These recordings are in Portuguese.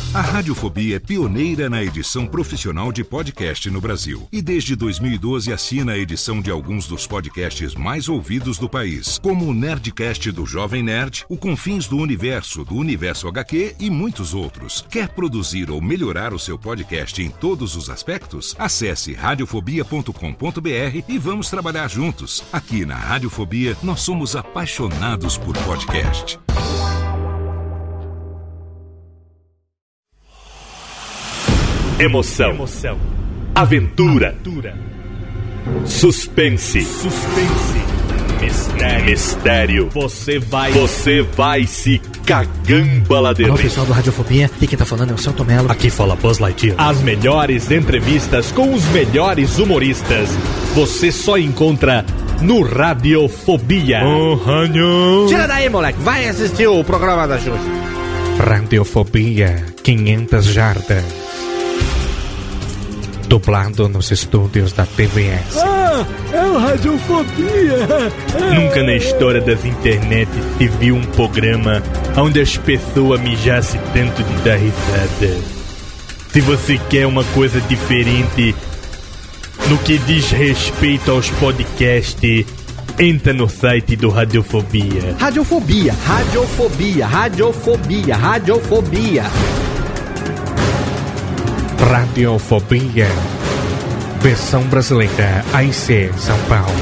A Radiofobia é pioneira na edição profissional de podcast no Brasil. E desde 2012 assina a edição de alguns dos podcasts mais ouvidos do país, como o Nerdcast do Jovem Nerd, o Confins do Universo HQ e muitos outros. Quer produzir ou melhorar o seu podcast em todos os aspectos? Acesse radiofobia.com.br e vamos trabalhar juntos. Aqui na Radiofobia, nós somos apaixonados por podcast. Emoção. Aventura. Suspense. Mistério. Você vai se cagamba de Alô, pessoal do Radiofobia, aqui quem tá falando é o Celto Melo. Aqui fala Buzz Lightyear. As melhores entrevistas com os melhores humoristas você só encontra no Radiofobia. Tira daí, moleque, vai assistir o programa da Xuxa. Radiofobia 500 jardas. Dublado nos estúdios da TVS. É o Radiofobia. Nunca na história das internet se viu um programa onde as pessoas mijassem tanto de dar risada. Se você quer uma coisa diferente no que diz respeito aos podcasts, entra no site do Radiofobia. Radiofobia. Radiofobia. Versão brasileira, AIC, São Paulo.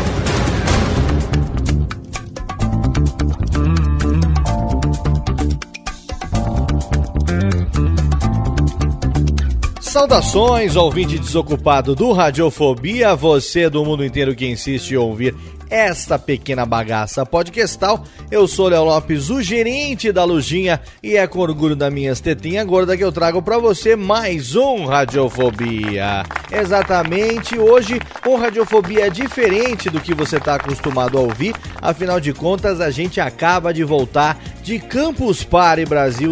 Saudações, ouvinte desocupado do Radiofobia, você do mundo inteiro que insiste em ouvir esta pequena bagaça podcastal. Eu sou Léo Lopes, o gerente da Lujinha, e é com orgulho da minhas tetinhas gorda que eu trago pra você mais um Radiofobia. Exatamente, hoje um Radiofobia diferente do que você tá acostumado a ouvir, afinal de contas a gente acaba de voltar de Campus Party Brasil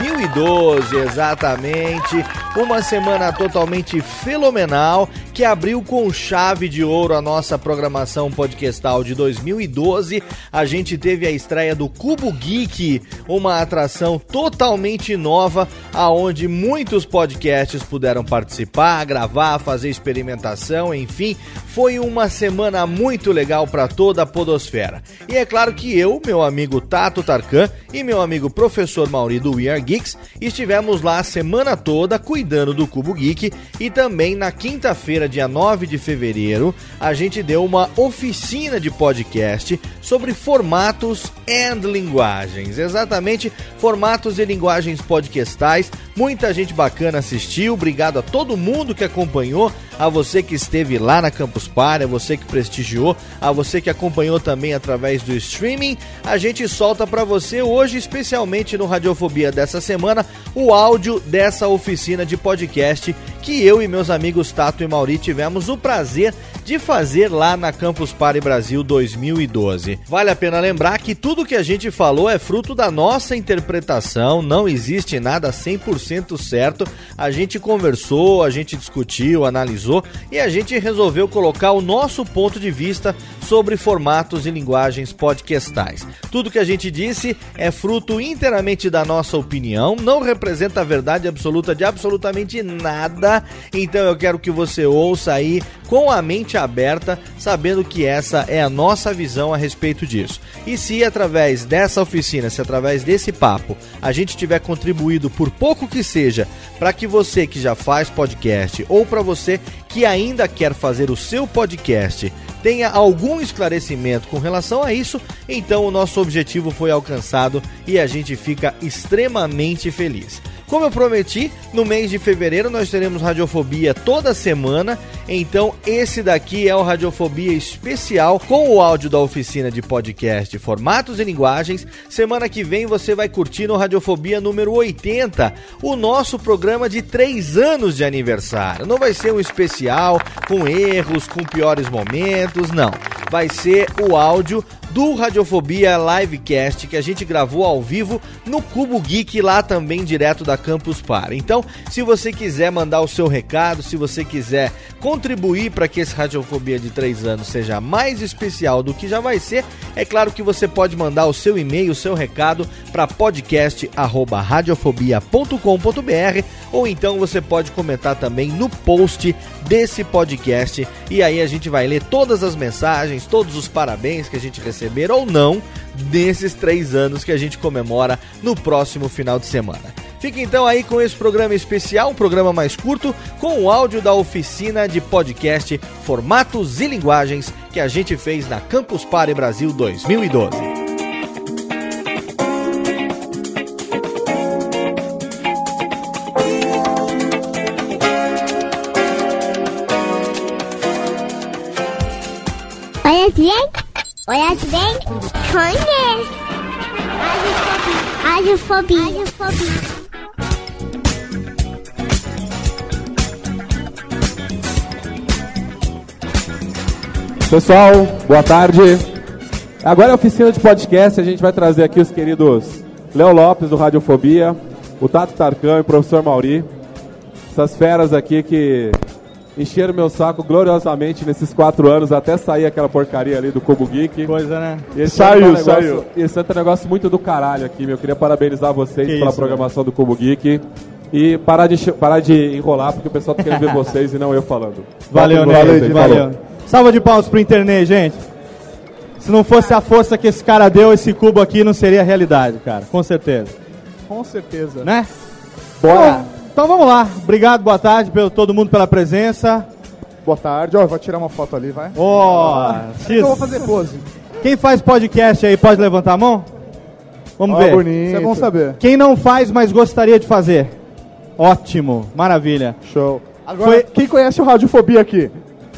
2012, exatamente, uma semana totalmente fenomenal que abriu com chave de ouro a nossa programação podcastal de 2012. A gente teve a estreia do Cubo Geek, uma atração totalmente nova, aonde muitos podcasts puderam participar, gravar, fazer experimentação, enfim, foi uma semana muito legal para toda a podosfera. E é claro que eu, meu amigo Tato Tarkan e meu amigo Professor Mauri do We Are Geeks estivemos lá a semana toda cuidando do Cubo Geek, e também na quinta-feira, dia 9 de fevereiro, a gente deu uma oficina de podcast sobre formatos e linguagens. Exatamente, formatos e linguagens podcastais. Muita gente bacana assistiu, obrigado a todo mundo que acompanhou, a você que esteve lá na Campus Party, a você que prestigiou, a você que acompanhou também através do streaming. A gente solta para você hoje, especialmente no Radiofobia dessa semana, o áudio dessa oficina de podcast que eu e meus amigos Tato e Mauri tivemos o prazer de fazer lá na Campus Party Brasil 2012. Vale a pena lembrar que tudo que a gente falou é fruto da nossa interpretação, não existe nada 100% certo. A gente conversou, a gente discutiu, analisou e a gente resolveu colocar o nosso ponto de vista sobre formatos e linguagens podcastais. Tudo que a gente disse é fruto inteiramente da nossa opinião, não representa a verdade absoluta de absolutamente nada, então eu quero que você ouça aí com a mente aberta, sabendo que essa é a nossa visão a respeito disso. E se através dessa oficina, se através desse papo, a gente tiver contribuído por pouco que seja, para que você que já faz podcast ou para você que ainda quer fazer o seu podcast tenha algum esclarecimento com relação a isso, então o nosso objetivo foi alcançado e a gente fica extremamente feliz. Como eu prometi, no mês de fevereiro nós teremos Radiofobia toda semana, então esse daqui é o Radiofobia especial com o áudio da oficina de podcast Formatos e Linguagens. Semana que vem você vai curtir no Radiofobia número 80, o nosso programa de 3 anos de aniversário. Não vai ser um especial com erros, com piores momentos, não. Vai ser o áudio do Radiofobia Livecast que a gente gravou ao vivo no Cubo Geek, lá também direto da Campus Party. Então, se você quiser mandar o seu recado, se você quiser contribuir contribuir para que esse Radiofobia de 3 anos seja mais especial do que já vai ser, é claro que você pode mandar o seu e-mail, o seu recado para podcast@radiofobia.com.br, ou então você pode comentar também no post desse podcast, e aí a gente vai ler todas as mensagens, todos os parabéns que a gente receber ou não nesses 3 anos que a gente comemora no próximo final de semana. Fique então aí com esse programa especial, um programa mais curto, com o áudio da oficina de podcast Formatos e Linguagens que a gente fez na Campus Party Brasil 2012. Olha bem, conhece. Radiofobia. Pessoal, boa tarde. Agora é a oficina de podcast, a gente vai trazer aqui os queridos Léo Lopes do Radiofobia, o Tato Tarkan e o professor Mauri. Essas feras aqui que encheram meu saco gloriosamente nesses 4 anos, até sair aquela porcaria ali do Cubo Geek. Coisa, né? Saiu. Esse é um negócio muito do caralho aqui, meu. Eu queria parabenizar vocês pela programação do Cubo Geek. E parar de enrolar, porque o pessoal tá querendo ver vocês e não eu falando. Valeu. Salva de palmas pro internet, gente. Se não fosse a força que esse cara deu, esse cubo aqui não seria realidade, cara. Com certeza. Com certeza. Né? Bora. Bom, então vamos lá. Obrigado, boa tarde, todo mundo pela presença. Boa tarde. Ó, vou tirar uma foto ali, vai. Eu vou fazer pose. Quem faz podcast aí, pode levantar a mão? Vamos ver. Bonito. Isso é bom saber. Quem não faz, mas gostaria de fazer? Ótimo. Maravilha. Show. Agora, quem conhece o Radiofobia aqui?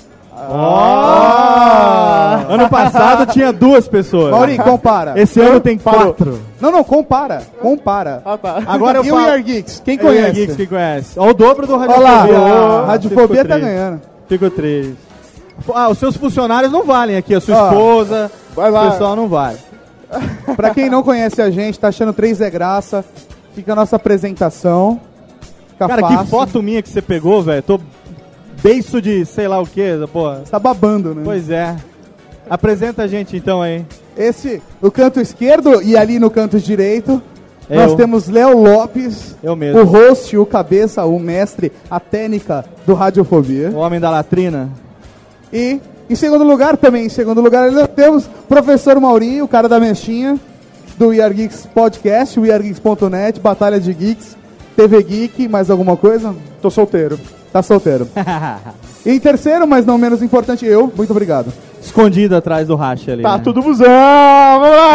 Ano passado tinha 2 pessoas. Maurinho, compara. Esse ano tem 4. Não, compara. Tá. Agora eu falo. E o Year Geeks? Quem conhece? Quem conhece? Olha o dobro do Radiofobia. Olha lá, Radiofobia tá ganhando. Fico triste. Os seus funcionários não valem aqui, a sua esposa, vai lá. O pessoal não vale. Pra quem não conhece a gente, tá achando 3 é graça, fica a nossa apresentação. Cara, fácil. Que foto minha que você pegou, velho. Tô beiço de sei lá o que, porra. Você tá babando, né? Pois é. Apresenta a gente então aí. Esse, no canto esquerdo e ali no canto direito, nós temos Léo Lopes. Eu mesmo. O host, o cabeça, o mestre, a técnica do Radiofobia. O homem da latrina. E, em segundo lugar, nós temos o professor Maurinho, o cara da mexinha, do Year Geeks Podcast, o yeargeeks.net, Batalha de Geeks, TV Geek, mais alguma coisa? Tô solteiro. Tá solteiro. E em terceiro, mas não menos importante, eu. Muito obrigado. Escondido atrás do racha ali. Tá né? tudo busão! Vamos lá!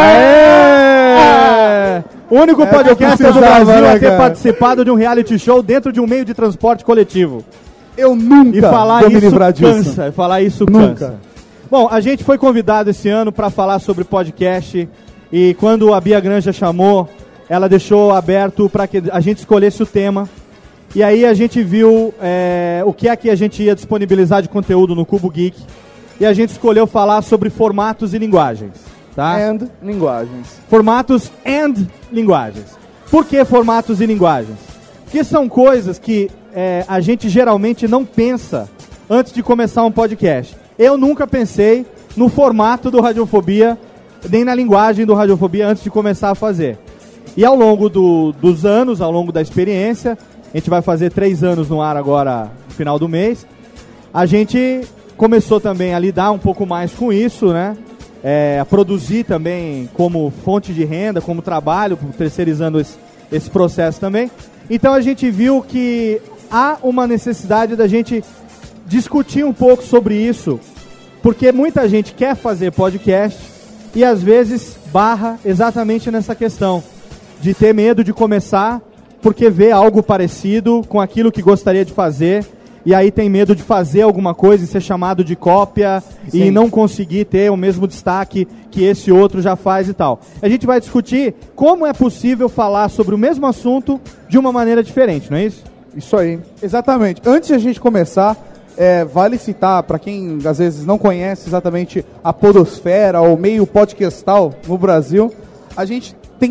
O único podcast do Brasil a ter participado de um reality show dentro de um meio de transporte coletivo. Eu nunca vou me livrar disso. Falar isso nunca. Cansa. Bom, a gente foi convidado esse ano para falar sobre podcast. E quando a Bia Granja chamou, ela deixou aberto para que a gente escolhesse o tema. E aí a gente viu o que é que a gente ia disponibilizar de conteúdo no Cubo Geek. E a gente escolheu falar sobre formatos e linguagens. Tá? And linguagens. Formatos and linguagens. Por que formatos e linguagens? Porque são coisas que a gente geralmente não pensa antes de começar um podcast. Eu nunca pensei no formato do Radiofobia, nem na linguagem do Radiofobia antes de começar a fazer. E ao longo dos anos, ao longo da experiência, a gente vai fazer 3 anos no ar agora, no final do mês, a gente começou também a lidar um pouco mais com isso, né? A produzir também como fonte de renda, como trabalho, terceirizando esse processo também. Então a gente viu que há uma necessidade da gente discutir um pouco sobre isso, porque muita gente quer fazer podcast e às vezes barra exatamente nessa questão de ter medo de começar porque vê algo parecido com aquilo que gostaria de fazer e aí tem medo de fazer alguma coisa e ser chamado de cópia. Sim. E não conseguir ter o mesmo destaque que esse outro já faz e tal. A gente vai discutir como é possível falar sobre o mesmo assunto de uma maneira diferente, não é isso? Isso aí, exatamente. Antes de a gente começar, vale citar, para quem às vezes não conhece exatamente a podosfera ou meio podcastal no Brasil, a gente tem...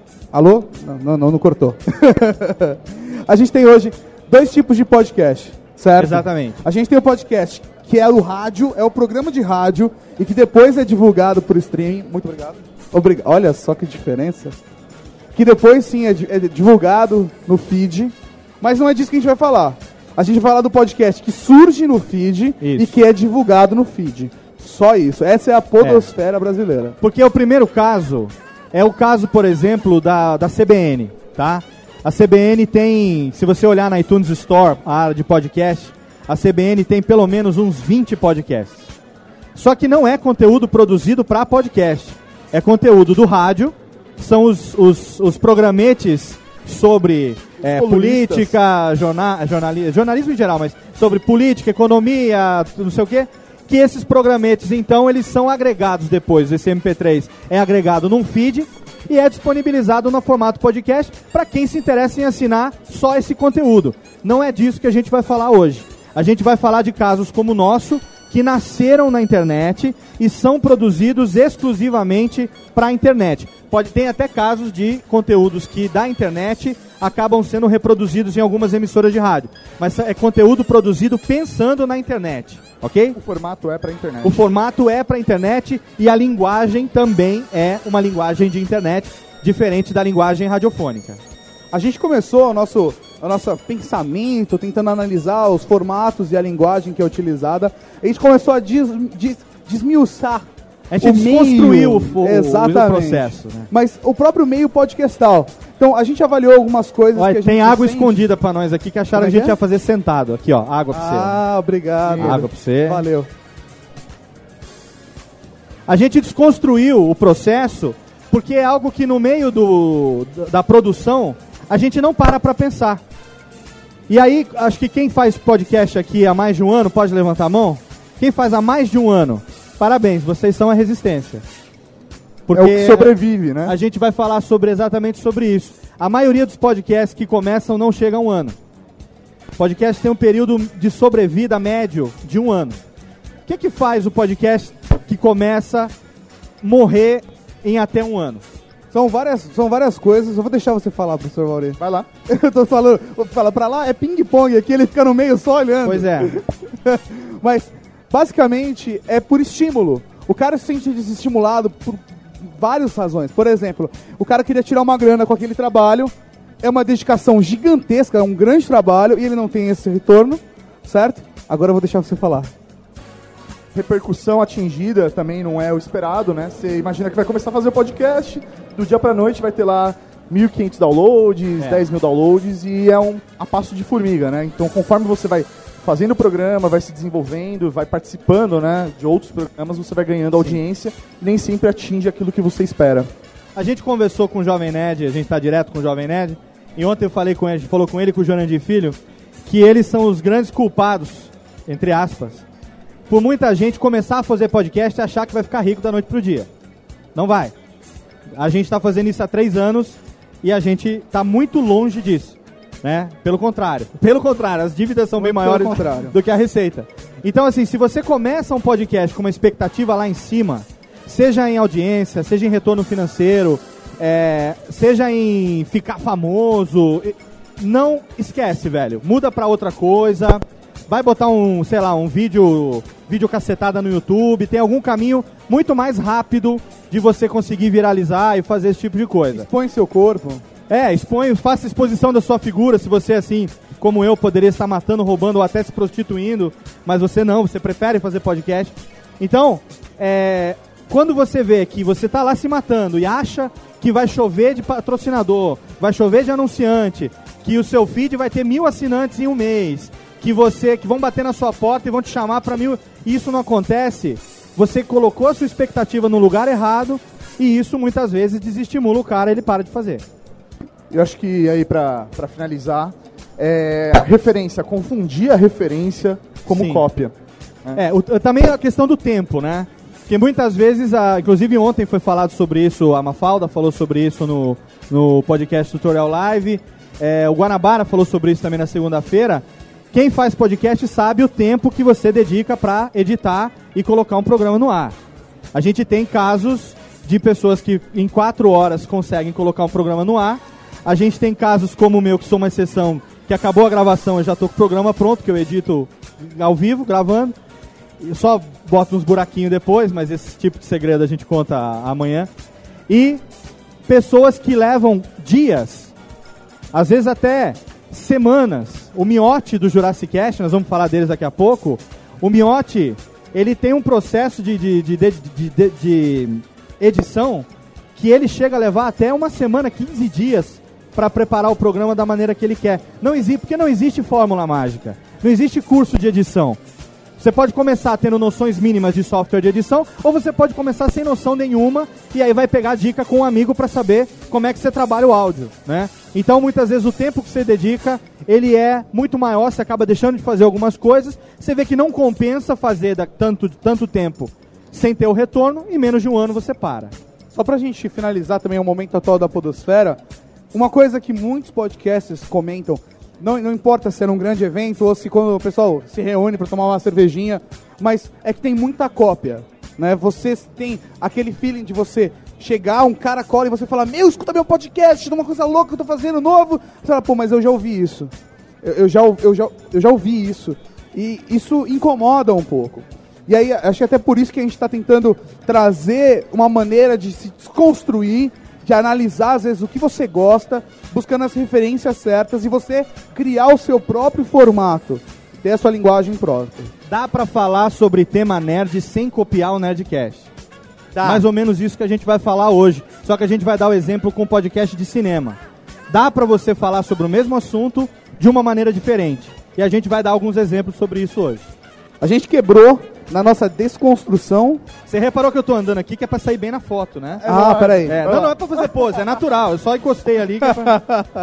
Alô? Não cortou. A gente tem hoje 2 tipos de podcast. certo? Exatamente. A gente tem o podcast, que é o rádio, é o programa de rádio, e que depois é divulgado por streaming. Muito obrigado. Olha só que diferença. Que depois, sim, é divulgado no feed, mas não é disso que a gente vai falar. A gente vai falar do podcast que surge no feed e que é divulgado no feed. Só isso. Essa é a podosfera brasileira. Porque o primeiro caso é o caso, por exemplo, da CBN, tá? A CBN tem, se você olhar na iTunes Store, a área de podcast, a CBN tem pelo menos uns 20 podcasts. Só que não é conteúdo produzido para podcast. É conteúdo do rádio, são os programetes sobre política, jornalismo em geral, mas sobre política, economia, não sei o quê. Que esses programetes, então, eles são agregados depois. Esse MP3 é agregado num feed e é disponibilizado no formato podcast para quem se interessa em assinar só esse conteúdo. Não é disso que a gente vai falar hoje. A gente vai falar de casos como o nosso, que nasceram na internet e são produzidos exclusivamente para a internet. Tem até casos de conteúdos que da internet acabam sendo reproduzidos em algumas emissoras de rádio. Mas é conteúdo produzido pensando na internet, ok? O formato é para a internet. O formato é para a internet e a linguagem também é uma linguagem de internet, diferente da linguagem radiofônica. A gente começou o nosso pensamento tentando analisar os formatos e a linguagem que é utilizada. A gente começou a desmiuçar. A gente desconstruiu o processo. Né? Mas o próprio meio podcastal. Então, a gente avaliou algumas coisas que a gente tem água escondida pra nós aqui, que acharam que a gente ia fazer sentado. Aqui, ó, água pra você. Ah, obrigado. Água pra você. Valeu. A gente desconstruiu o processo porque é algo que no meio da produção a gente não para pra pensar. E aí, acho que quem faz podcast aqui há mais de um ano, pode levantar a mão? Quem faz há mais de um ano? Parabéns, vocês são a resistência. Porque é o que sobrevive, né? A gente vai falar exatamente sobre isso. A maioria dos podcasts que começam não chega a um ano. O podcast tem um período de sobrevida médio de um ano. O que faz o podcast que começa morrer em até um ano? São várias coisas. Eu vou deixar você falar, professor Mauri. Vai lá. Eu tô falando, vou falar pra lá, é ping-pong aqui, ele fica no meio só olhando. Pois é. Mas, basicamente, é por estímulo. O cara se sente desestimulado por várias razões. Por exemplo, o cara queria tirar uma grana com aquele trabalho, é uma dedicação gigantesca, é um grande trabalho, e ele não tem esse retorno, certo? Agora eu vou deixar você falar. Repercussão atingida também não é o esperado, né? Você imagina que vai começar a fazer o podcast, do dia pra noite vai ter lá 1.500 downloads, 10 mil downloads, e é a passo de formiga, né? Então, conforme você vai fazendo o programa, vai se desenvolvendo, vai participando, né, de outros programas, você vai ganhando audiência, e nem sempre atinge aquilo que você espera. A gente conversou com o Jovem Nerd, a gente tá direto com o Jovem Nerd, e ontem eu falei com ele, a gente falou com ele e com o Jurandir Filho, que eles são os grandes culpados, entre aspas, por muita gente começar a fazer podcast e achar que vai ficar rico da noite pro dia. Não vai. A gente tá fazendo isso há 3 anos e a gente tá muito longe disso. Né? Pelo contrário, as dívidas são bem maiores do que a receita. Então, assim, se você começa um podcast com uma expectativa lá em cima, seja em audiência, seja em retorno financeiro, seja em ficar famoso, não esquece, velho. Muda pra outra coisa, vai botar um vídeo cacetada no YouTube, tem algum caminho muito mais rápido de você conseguir viralizar e fazer esse tipo de coisa. Expõe seu corpo. Faça exposição da sua figura, se você, assim, como eu, poderia estar matando, roubando ou até se prostituindo, mas você não, você prefere fazer podcast. Então, quando você vê que você tá lá se matando e acha que vai chover de patrocinador, vai chover de anunciante, que o seu feed vai ter 1.000 assinantes em um mês, que vão bater na sua porta e vão te chamar para 1.000, e isso não acontece, você colocou a sua expectativa no lugar errado e isso muitas vezes desestimula o cara e ele para de fazer. Eu acho que aí pra finalizar, a referência, confundir a referência como cópia. Né? Também a questão do tempo, né? Porque muitas vezes, inclusive ontem foi falado sobre isso, a Mafalda falou sobre isso no podcast Tutorial Live, o Guanabara falou sobre isso também na segunda-feira. Quem faz podcast sabe o tempo que você dedica para editar e colocar um programa no ar. A gente tem casos de pessoas que em 4 horas conseguem colocar um programa no ar. A gente tem casos como o meu, que sou uma exceção, que acabou a gravação, eu já tô com o programa pronto, que eu edito ao vivo, gravando. Eu só boto uns buraquinhos depois, mas esse tipo de segredo a gente conta amanhã. E pessoas que levam dias, às vezes até semanas. O Miotti do Jurassic Cast, nós vamos falar deles daqui a pouco. O Miotti, ele tem um processo de edição que ele chega a levar até uma semana, 15 dias para preparar o programa da maneira que ele quer. Porque não existe fórmula mágica, não existe curso de edição. Você pode começar tendo noções mínimas de software de edição, ou você pode começar sem noção nenhuma, e aí vai pegar dica com um amigo para saber como é que você trabalha o áudio, né? Então, muitas vezes, o tempo que você dedica, ele é muito maior, você acaba deixando de fazer algumas coisas, você vê que não compensa fazer tanto tempo sem ter o retorno, e menos de um ano você para. Só pra gente finalizar também o momento atual da podosfera, uma coisa que muitos podcasts comentam, não importa se era um grande evento ou se quando o pessoal se reúne para tomar uma cervejinha, mas é que tem muita cópia, né? Você tem aquele feeling de você chegar, um cara cola e você fala, escuta meu podcast, uma coisa louca que eu tô fazendo novo. Você fala, mas eu já ouvi isso. Eu já ouvi isso. E isso incomoda um pouco. E aí, acho que até por isso que a gente está tentando trazer uma maneira de se desconstruir, de analisar, às vezes, o que você gosta, buscando as referências certas e você criar o seu próprio formato, ter a sua linguagem própria. Dá pra falar sobre tema nerd sem copiar o Nerdcast. Tá. Mais ou menos isso que a gente vai falar hoje. Só que a gente vai dar o exemplo com o podcast de cinema. Dá pra você falar sobre o mesmo assunto de uma maneira diferente. E a gente vai dar alguns exemplos sobre isso hoje. A gente quebrou na nossa desconstrução. Você reparou que eu tô andando aqui que é pra sair bem na foto, né? Peraí. Não é pra fazer pose, é natural. Eu só encostei ali. Que é pra...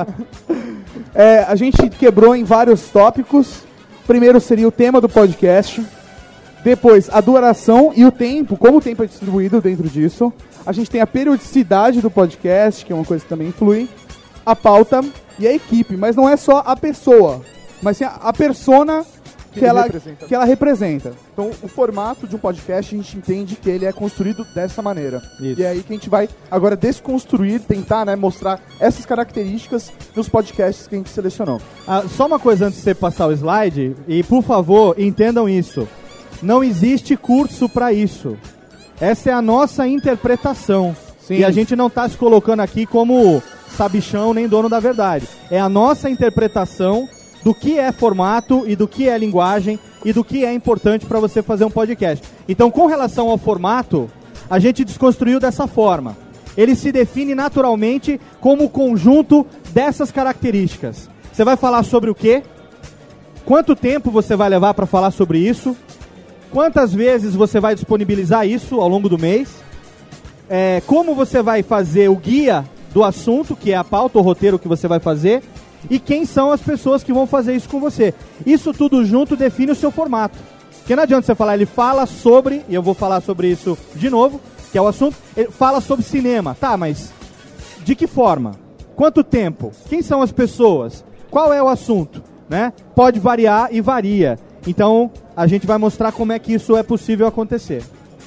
a gente quebrou em vários tópicos. Primeiro seria o tema do podcast. Depois, a duração e o tempo, como o tempo é distribuído dentro disso. A gente tem a periodicidade do podcast, que é uma coisa que também influi. A pauta e a equipe. Mas não é só a pessoa, mas sim a persona que ela representa. Então, o formato de um podcast, a gente entende que ele é construído dessa maneira. Isso. E é aí que a gente vai agora desconstruir, tentar, né, mostrar essas características nos podcasts que a gente selecionou. Só uma coisa antes de você passar o slide, e por favor, entendam isso. Não existe curso para isso. Essa é a nossa interpretação. Sim. E a gente não está se colocando aqui como sabichão nem dono da verdade. É a nossa interpretação do que é formato e do que é linguagem e do que é importante para você fazer um podcast. Então, com relação ao formato, a gente desconstruiu dessa forma. Ele se define naturalmente como o conjunto dessas características. Você vai falar sobre o quê? Quanto tempo você vai levar para falar sobre isso? Quantas vezes você vai disponibilizar isso ao longo do mês? Como você vai fazer o guia do assunto, que é a pauta, o roteiro que você vai fazer? E quem são as pessoas que vão fazer isso com você. Isso tudo junto define o seu formato. Porque não adianta você falar, ele fala sobre, e eu vou falar sobre isso de novo, que é o assunto, ele fala sobre cinema. Tá, mas de que forma? Quanto tempo? Quem são as pessoas? Qual é o assunto? Né? Pode variar e varia. Então, a gente vai mostrar como é que isso é possível acontecer.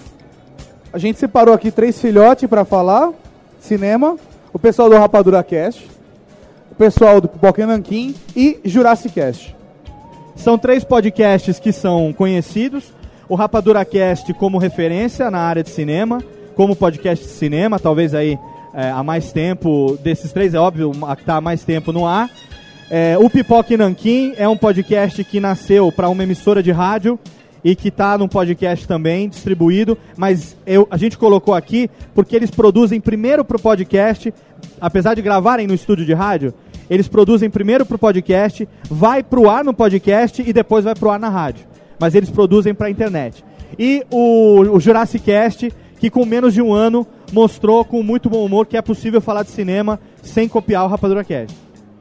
A gente separou aqui 3 filhotes para falar, cinema, o pessoal do Rapadura Cast, o pessoal do Pipoca Nanquim e Jurassic Cast. São 3 podcasts que são conhecidos. O Rapadura Cast como referência na área de cinema, como podcast de cinema, talvez aí há mais tempo, desses 3 é óbvio, que está há mais tempo no ar. O Pipoca Nanquim é um podcast que nasceu para uma emissora de rádio e que está num podcast também distribuído, mas a gente colocou aqui porque eles produzem primeiro para o podcast, apesar de gravarem no estúdio de rádio, eles produzem primeiro para o podcast, vai para o ar no podcast e depois vai para o ar na rádio. Mas eles produzem para a internet. E o Jurassic Cast, que com menos de um ano mostrou com muito bom humor que é possível falar de cinema sem copiar o Rapadura Cast.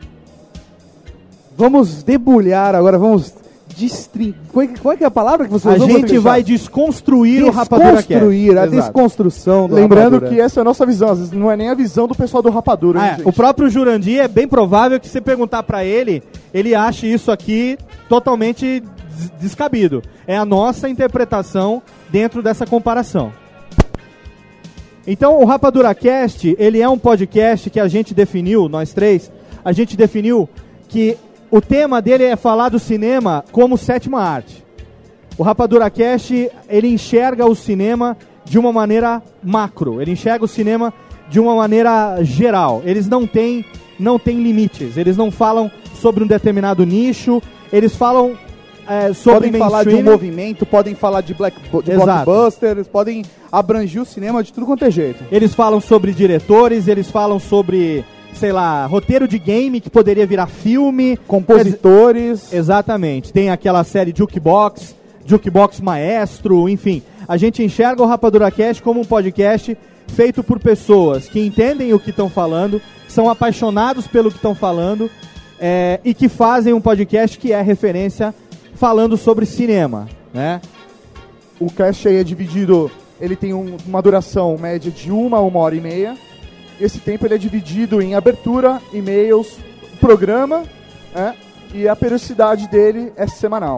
Vamos debulhar agora, vamos qual é que é a palavra que você usou? A gente vai desconstruir o Rapadura Cast. Desconstruir, a desconstrução do Lembrando Rapadura. Que essa é a nossa visão, às vezes não é nem a visão do pessoal do Rapadura. O próprio Jurandir, é bem provável que você perguntar pra ele, ele ache isso aqui totalmente descabido. É a nossa interpretação dentro dessa comparação. Então, o Rapadura Cast, ele é um podcast que a gente definiu, nós 3, a gente definiu que O tema dele é falar do cinema como sétima arte. O Rapadura Cast, ele enxerga o cinema de uma maneira macro. Ele enxerga o cinema de uma maneira geral. Eles não têm limites. Eles não falam sobre um determinado nicho. Eles falam sobre podem falar de um movimento, podem falar de blockbusters, podem abranger o cinema de tudo quanto é jeito. Eles falam sobre diretores, eles falam sobre, sei lá, roteiro de game que poderia virar filme. Compositores. Exatamente. Tem aquela série Jukebox Maestro, enfim. A gente enxerga o Rapadura Cast como um podcast feito por pessoas que entendem o que estão falando, são apaixonados pelo que estão falando e que fazem um podcast que é referência falando sobre cinema, né? O cast aí é dividido, ele tem uma duração média de 1h30. Esse tempo ele é dividido em abertura, e-mails, programa, e a periodicidade dele é semanal.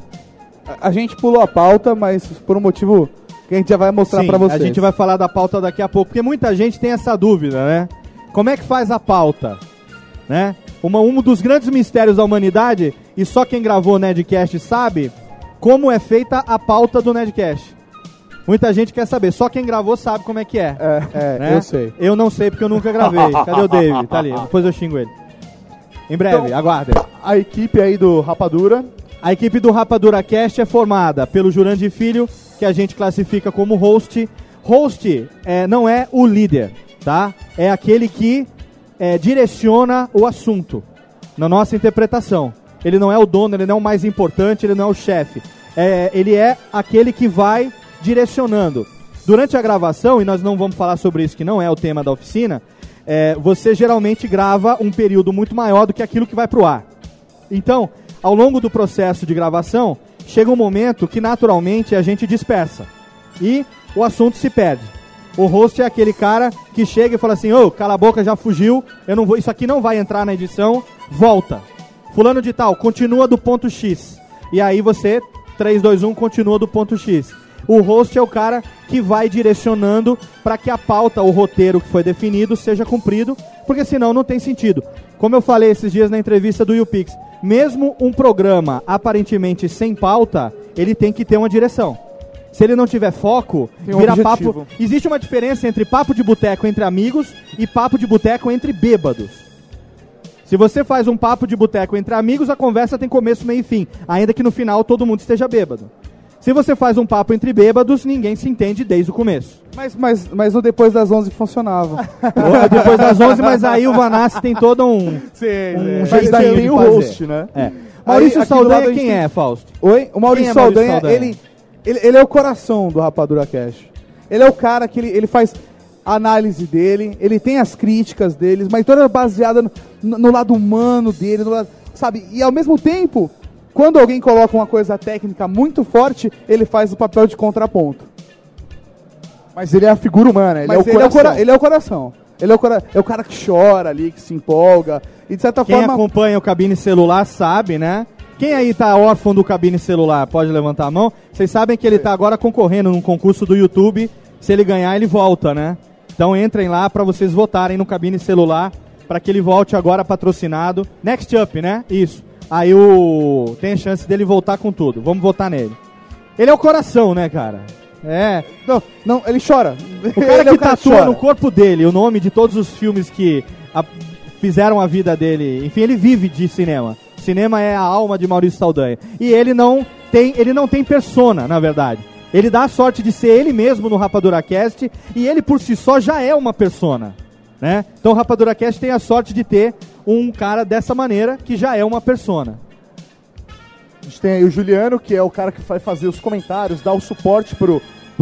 A gente pulou a pauta, mas por um motivo que a gente já vai mostrar pra vocês. A gente vai falar da pauta daqui a pouco, porque muita gente tem essa dúvida, né? Como é que faz a pauta? Né? Um dos grandes mistérios da humanidade, e só quem gravou o Nerdcast sabe, como é feita a pauta do Nerdcast. Muita gente quer saber, só quem gravou sabe como é que é. Né? Eu sei. Eu não sei porque eu nunca gravei. Cadê o David? Tá ali, depois eu xingo ele. Em breve, então, aguardem. A equipe aí do Rapadura. A equipe do Rapadura Cast é formada pelo Jurandir Filho, que a gente classifica como host. Host não é o líder, tá? É aquele que direciona o assunto, na nossa interpretação. Ele não é o dono, ele não é o mais importante, ele não é o chefe. Ele é aquele que vai direcionando. Durante a gravação, e nós não vamos falar sobre isso, que não é o tema da oficina, você geralmente grava um período muito maior do que aquilo que vai pro ar. Então, ao longo do processo de gravação, chega um momento que naturalmente a gente dispersa e o assunto se perde. O host é aquele cara que chega e fala assim: ô, cala a boca, já fugiu, eu não vou, isso aqui não vai entrar na edição, volta. Fulano de tal, continua do ponto X. E aí você, 3, 2, 1, continua do ponto X. O host é o cara que vai direcionando para que a pauta, o roteiro que foi definido, seja cumprido, porque senão não tem sentido. Como eu falei esses dias na entrevista do YouPix, mesmo um programa aparentemente sem pauta, ele tem que ter uma direção. Se ele não tiver foco, vira papo. Existe uma diferença entre papo de boteco entre amigos e papo de boteco entre bêbados. Se você faz um papo de boteco entre amigos, a conversa tem começo, meio e fim, ainda que no final todo mundo esteja bêbado. Se você faz um papo entre bêbados, ninguém se entende desde o começo. Mas no Depois das 11 funcionava. Depois das 11, mas aí o Vanassi tem todo um Mas daí tem o host, né? Maurício Saldanha quem é, Fausto? Oi? O Maurício Saldanha, ele é o coração do Rapadura Cast. Ele é o cara que ele faz a análise dele, ele tem as críticas deles, mas toda baseada no lado humano dele, sabe? E ao mesmo tempo, quando alguém coloca uma coisa técnica muito forte, ele faz o papel de contraponto. Mas ele é a figura humana, ele é o coração. Ele é o coração. Ele é o cara que chora ali, que se empolga. E de certa forma... Quem acompanha o Cabine Celular sabe, né? Quem aí tá órfão do Cabine Celular, pode levantar a mão. Vocês sabem que ele tá agora concorrendo num concurso do YouTube. Se ele ganhar, ele volta, né? Então entrem lá para vocês votarem no Cabine Celular, para que ele volte agora patrocinado. Next Up, né? Isso. Aí tem a chance dele voltar com tudo. Vamos votar nele. Ele é o coração, né, cara? Não, ele chora. O cara que tatua no corpo dele o nome de todos os filmes que fizeram a vida dele. Enfim, ele vive de cinema. Cinema é a alma de Maurício Saldanha. E ele não tem persona, na verdade. Ele dá a sorte de ser ele mesmo no Rapadura Cast, e ele por si só já é uma persona, né? Então o Rapadura Cast tem a sorte de ter um cara dessa maneira, que já é uma persona. A gente tem aí o Juliano, que é o cara que vai fazer os comentários, dar o suporte pro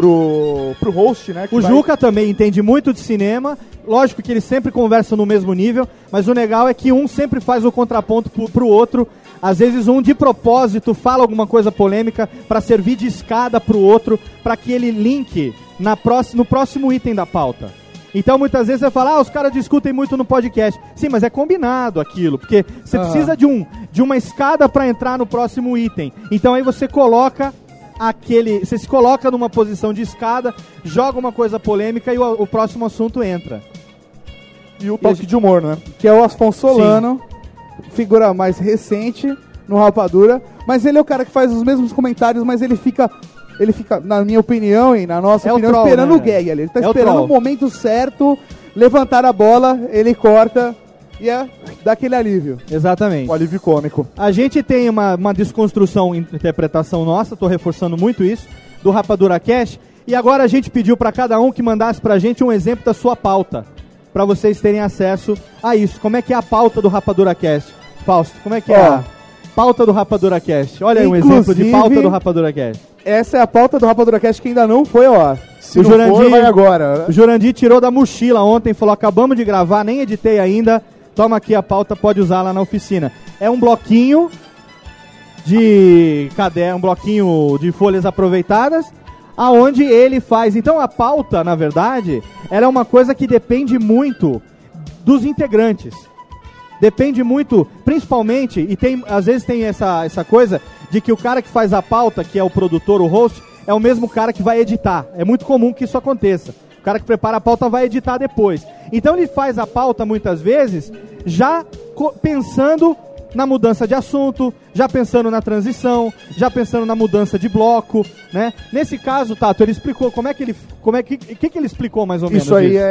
host, né? O Juca também entende muito de cinema. Lógico que eles sempre conversam no mesmo nível, mas o legal é que um sempre faz o contraponto pro outro. Às vezes um de propósito fala alguma coisa polêmica para servir de escada pro outro, para que ele linke no próximo item da pauta. Então muitas vezes você fala, os caras discutem muito no podcast. Sim, mas é combinado aquilo, porque você precisa de uma escada para entrar no próximo item. Então aí você coloca você se coloca numa posição de escada, joga uma coisa polêmica e o próximo assunto entra. E o toque de humor, né? Que é o Afonso Solano figura mais recente no Rapadura, mas ele é o cara que faz os mesmos comentários, mas ele fica, na minha opinião e na nossa opinião, troll, esperando né? o gag ali. Ele tá É o esperando troll. o momento certo, levantar a bola, ele corta e dá aquele alívio. Exatamente. O alívio cômico. A gente tem uma desconstrução, interpretação nossa, tô reforçando muito isso, do Rapadura Cast, e agora a gente pediu para cada um que mandasse pra gente um exemplo da sua pauta, para vocês terem acesso a isso. Como é que é a pauta do Rapadura Cast? Fausto, como é que é a pauta do Rapadura Cast? Olha aí um exemplo de pauta do Rapadura Cast. Essa é a pauta do Rapadura Cast que ainda não foi ao ar. Se não for, vai agora. O Jurandir tirou da mochila ontem, falou, acabamos de gravar, nem editei ainda, toma aqui a pauta, pode usar lá na oficina. É um bloquinho de caderno, um bloquinho de folhas aproveitadas, aonde ele faz. Então a pauta, na verdade, ela é uma coisa que depende muito dos integrantes. Depende muito, principalmente, e às vezes tem essa coisa de que o cara que faz a pauta, que é o produtor, o host, é o mesmo cara que vai editar. É muito comum que isso aconteça. O cara que prepara a pauta vai editar depois. Então ele faz a pauta, muitas vezes, já pensando na mudança de assunto, já pensando na transição, já pensando na mudança de bloco, né? Nesse caso, Tato, ele explicou o que ele explicou mais ou menos? Isso aí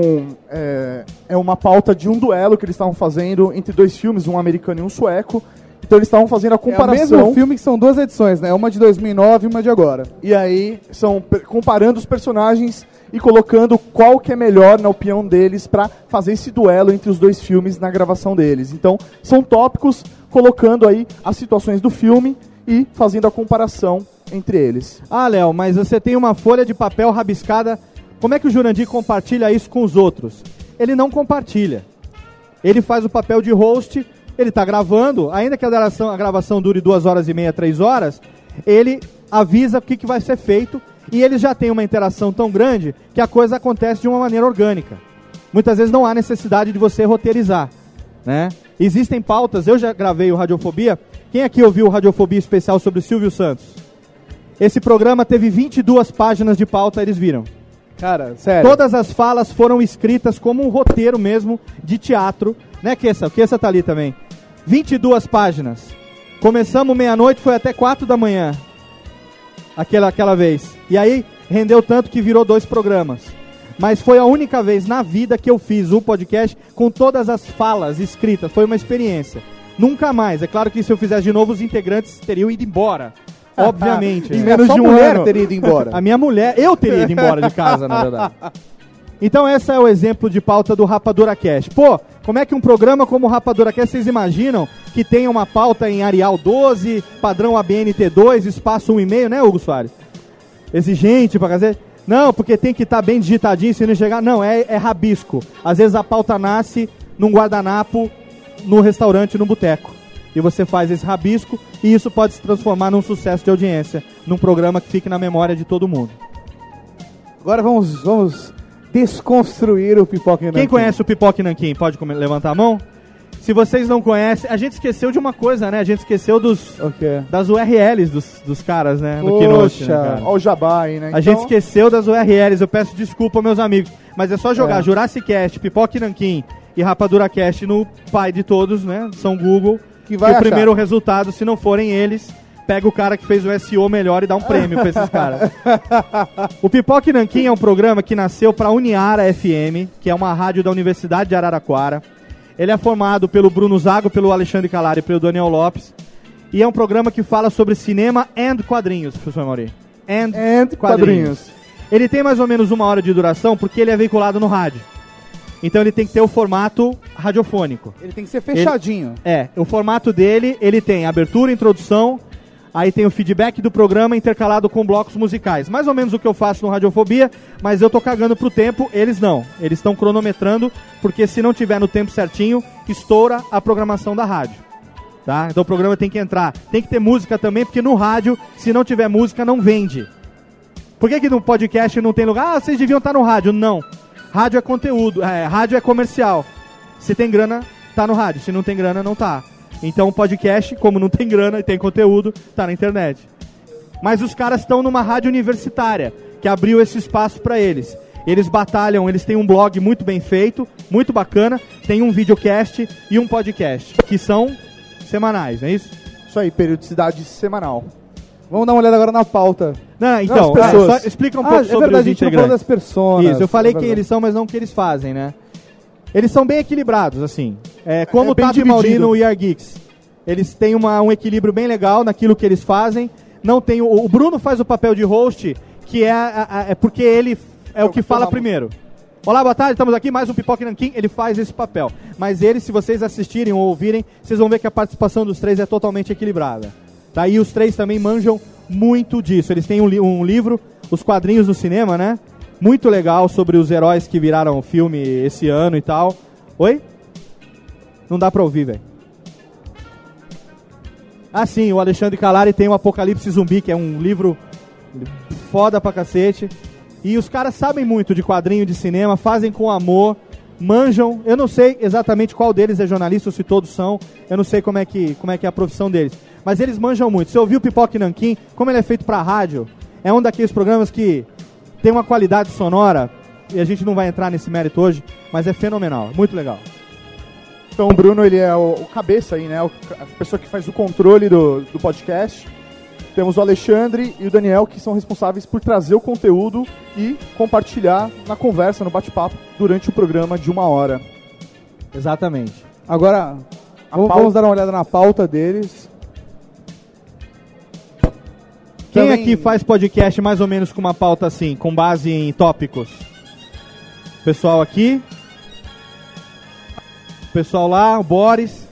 é uma pauta de um duelo que eles estavam fazendo entre dois filmes, um americano e um sueco. Então eles estavam fazendo a comparação. É o mesmo filme que são duas edições, né? Uma de 2009 e uma de agora. E aí são comparando os personagens e colocando qual que é melhor, na opinião deles, para fazer esse duelo entre os dois filmes na gravação deles. Então, são tópicos colocando aí as situações do filme e fazendo a comparação entre eles. Ah, Léo, mas você tem uma folha de papel rabiscada. Como é que o Jurandir compartilha isso com os outros? Ele não compartilha. Ele faz o papel de host, ele está gravando, ainda que a gravação dure 2h30, 3 horas, ele avisa o que vai ser feito. E eles já têm uma interação tão grande que a coisa acontece de uma maneira orgânica. Muitas vezes não há necessidade de você roteirizar, né? Existem pautas, eu já gravei o Radiofobia. Quem aqui ouviu o Radiofobia especial sobre o Silvio Santos? Esse programa teve 22 páginas de pauta, eles viram. Cara, sério. Todas as falas foram escritas como um roteiro mesmo de teatro. Né, Kessa? O Kessa tá ali também. 22 páginas. Começamos meia-noite, foi até 4 da manhã. Aquela vez. E aí, rendeu tanto que virou 2 programas. Mas foi a única vez na vida que eu fiz o podcast com todas as falas escritas. Foi uma experiência. Nunca mais. É claro que se eu fizesse de novo, os integrantes teriam ido embora. Obviamente. Em menos de um ano teria ido embora. A minha mulher, eu teria ido embora de casa, na verdade. Então esse é o exemplo de pauta do Rapadura Cast. Pô, como é que um programa como o Rapadura Cast, vocês imaginam que tenha uma pauta em Arial 12, padrão ABNT2, espaço 1,5, né, Hugo Soares? Exigente pra fazer? Não, porque tem que estar bem digitadinho, se não chegar... Não, é rabisco. Às vezes a pauta nasce num guardanapo, no restaurante, no boteco. E você faz esse rabisco e isso pode se transformar num sucesso de audiência, num programa que fique na memória de todo mundo. Agora vamos desconstruir o Pipoca e Nanquim. Quem conhece o Pipoca e Nanquim, pode levantar a mão? Se vocês não conhecem, a gente esqueceu de uma coisa, né? A gente esqueceu das URLs dos caras, né? No Keynote, né, cara? Olha o jabá aí, né? A gente esqueceu das URLs, eu peço desculpa, meus amigos. Mas é só jogar Jurassic Cast, Pipoca e Nanquim e Rapadura Cast no pai de todos, né? São Google. Que vai o achar. Primeiro resultado, se não forem eles, pega o cara que fez o SEO melhor e dá um prêmio pra esses caras. O Pipoca e Nanquim é um programa que nasceu pra Uniara FM, que é uma rádio da Universidade de Araraquara. Ele é formado pelo Bruno Zago, pelo Alexandre Calari e pelo Daniel Lopes. E é um programa que fala sobre cinema e quadrinhos, professor Mauri. E quadrinhos. Ele tem mais ou menos 1 hora de duração, porque ele é veiculado no rádio. Então ele tem que ter o formato radiofônico. Ele tem que ser fechadinho. O formato dele, ele tem abertura, introdução, aí tem o feedback do programa intercalado com blocos musicais. Mais ou menos o que eu faço no Radiofobia, mas eu tô cagando pro tempo, eles não. Eles estão cronometrando, porque se não tiver no tempo certinho, estoura a programação da rádio. Tá? Então o programa tem que entrar. Tem que ter música também, porque no rádio, se não tiver música, não vende. Por que no podcast não tem lugar? Ah, vocês deviam estar no rádio. Não. Rádio é conteúdo, rádio é comercial. Se tem grana, tá no rádio. Se não tem grana, não tá. Então o podcast, como não tem grana e tem conteúdo, tá na internet. Mas os caras estão numa rádio universitária, que abriu esse espaço para eles. Eles batalham, eles têm um blog muito bem feito, muito bacana, tem um videocast e um podcast, que são semanais, não é isso? Isso aí, periodicidade semanal. Vamos dar uma olhada agora na pauta. Não, então, só explica um pouco sobre os integrantes. Das personas. Isso, eu falei quem eles são, mas não o que eles fazem, né? Eles são bem equilibrados, assim. Como o Tato e Mauri no We Are Geeks. Eles têm um equilíbrio bem legal naquilo que eles fazem. Não tem o Bruno faz o papel de host, que é porque ele é o que fala primeiro. Olá, boa tarde, estamos aqui, mais um Pipoca Nanquim, ele faz esse papel. Mas ele, se vocês assistirem ou ouvirem, vocês vão ver que a participação dos três é totalmente equilibrada. Tá? E os três também manjam muito disso. Eles têm um livro, Os Quadrinhos do Cinema, né? Muito legal, sobre os heróis que viraram filme esse ano e tal. Oi? Não dá pra ouvir, velho. Ah, sim, o Alexandre Calari tem o Apocalipse Zumbi, que é um livro foda pra cacete. E os caras sabem muito de quadrinho de cinema, fazem com amor, manjam. Eu não sei exatamente qual deles é jornalista ou se todos são. Eu não sei como é que é a profissão deles. Mas eles manjam muito. Você ouviu o Pipoca Nanquim, como ele é feito pra rádio, é um daqueles programas que tem uma qualidade sonora, e a gente não vai entrar nesse mérito hoje, mas é fenomenal, muito legal. Então o Bruno, ele é o cabeça aí, né? A pessoa que faz o controle do podcast. Temos o Alexandre e o Daniel, que são responsáveis por trazer o conteúdo e compartilhar na conversa, no bate-papo, durante o programa de 1 hora. Exatamente. Agora, vamos dar uma olhada na pauta deles. Quem aqui faz podcast mais ou menos com uma pauta assim, com base em tópicos? Pessoal aqui. Pessoal lá, o Boris.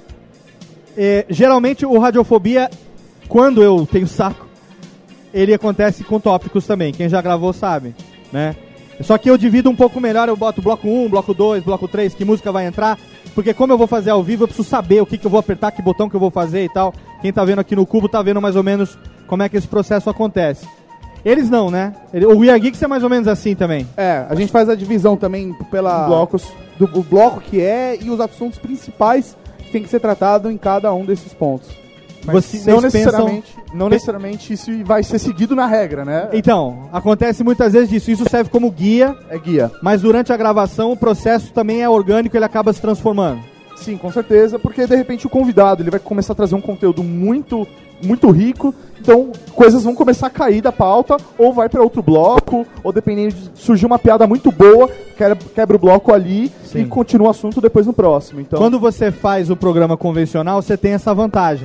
Geralmente o Radiofobia, quando eu tenho saco, ele acontece com tópicos também. Quem já gravou sabe, né? Só que eu divido um pouco melhor, eu boto bloco 1, bloco 2, bloco 3, que música vai entrar. Porque como eu vou fazer ao vivo, eu preciso saber o que eu vou apertar, que botão que eu vou fazer e tal. Quem tá vendo aqui no Cubo tá vendo mais ou menos como é que esse processo acontece. Eles não, né? O We Are Geeks é mais ou menos assim também. A gente faz a divisão também pela blocos do bloco que é e os assuntos principais que tem que ser tratado em cada um desses pontos. Mas não necessariamente isso vai ser seguido na regra, né? Então, acontece muitas vezes disso. Isso serve como guia. É guia. Mas durante a gravação o processo também é orgânico, ele acaba se transformando. Sim, com certeza, porque de repente o convidado ele vai começar a trazer um conteúdo muito, muito rico, então coisas vão começar a cair da pauta, ou vai para outro bloco, ou dependendo de surgir uma piada muito boa, quebra o bloco ali. Sim. E continua o assunto depois no próximo. Então, quando você faz o programa convencional, você tem essa vantagem.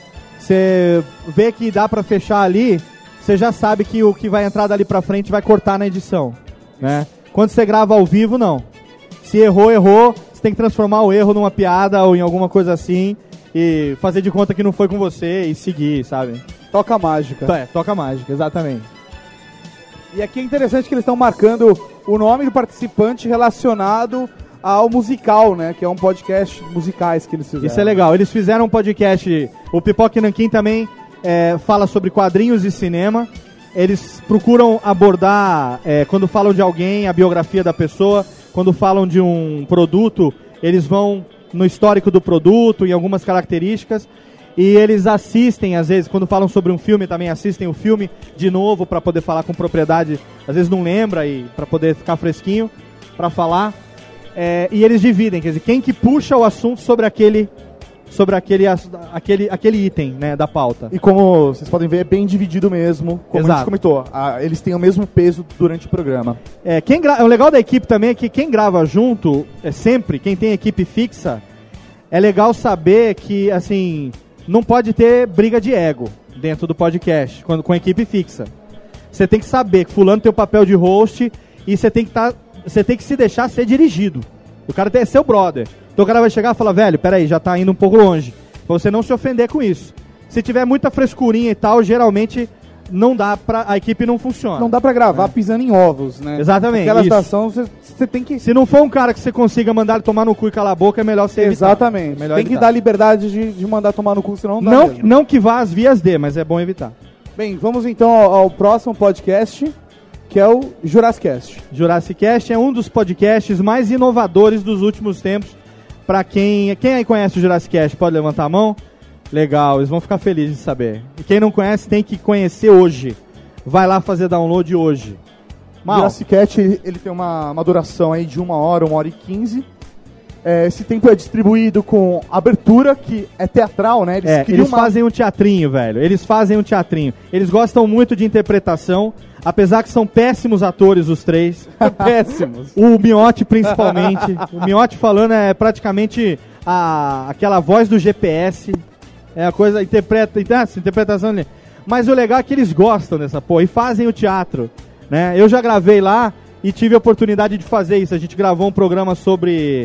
Você vê que dá pra fechar ali, você já sabe que o que vai entrar dali pra frente vai cortar na edição, né? Quando você grava ao vivo, não. Se errou, você tem que transformar o erro numa piada ou em alguma coisa assim e fazer de conta que não foi com você e seguir, sabe? Toca mágica. Toca mágica, exatamente. E aqui é interessante que eles estão marcando o nome do participante relacionado ao musical, né? Que é um podcast musicais que eles fizeram. Isso é legal. Eles fizeram um podcast... O Pipoca Nanquim também fala sobre quadrinhos e cinema. Eles procuram abordar, quando falam de alguém, a biografia da pessoa. Quando falam de um produto, eles vão no histórico do produto, em algumas características. E eles assistem, às vezes, quando falam sobre um filme, também assistem o filme de novo para poder falar com propriedade. Às vezes não lembra, e para poder ficar fresquinho para falar. E eles dividem, quer dizer, quem que puxa o assunto sobre aquele item, né, da pauta. E como vocês podem ver, é bem dividido mesmo, como a gente comentou. Eles têm o mesmo peso durante o programa. O legal da equipe também é que quem grava junto, sempre, quem tem equipe fixa, é legal saber que, assim, não pode ter briga de ego dentro do podcast, com a equipe fixa. Você tem que saber que fulano tem o papel de host e você tem que se deixar ser dirigido. O cara é seu brother. Então o cara vai chegar e falar, velho, peraí, já tá indo um pouco longe. Pra você não se ofender com isso. Se tiver muita frescurinha e tal, geralmente não dá pra... A equipe não funciona. Não dá pra gravar pisando em ovos, né? Exatamente. Aquela situação, você tem que... Se não for um cara que você consiga mandar ele tomar no cu e calar a boca, é melhor você evitar. Exatamente. Tem que dar liberdade de mandar tomar no cu, senão não dá. Não que vá às vias de, mas é bom evitar. Bem, vamos então ao próximo podcast, que é o Jurassic Cast. Jurassic Cast é um dos podcasts mais inovadores dos últimos tempos. Pra quem aí conhece o Jurassic Cast, pode levantar a mão? Legal, eles vão ficar felizes de saber. E quem não conhece tem que conhecer hoje. Vai lá fazer download hoje. O Jurassic Cat, ele tem uma duração aí de 1 hora, 1 hora e 15. Esse tempo é distribuído com abertura, que é teatral, né? Eles fazem um teatrinho, velho. Eles fazem um teatrinho. Eles gostam muito de interpretação, apesar que são péssimos atores os três. Péssimos. O Miotti, principalmente. O Miotti falando é praticamente aquela voz do GPS. É a coisa, interpretação ali. Mas o legal é que eles gostam dessa porra e fazem o teatro, né? Eu já gravei lá e tive a oportunidade de fazer isso. A gente gravou um programa sobre...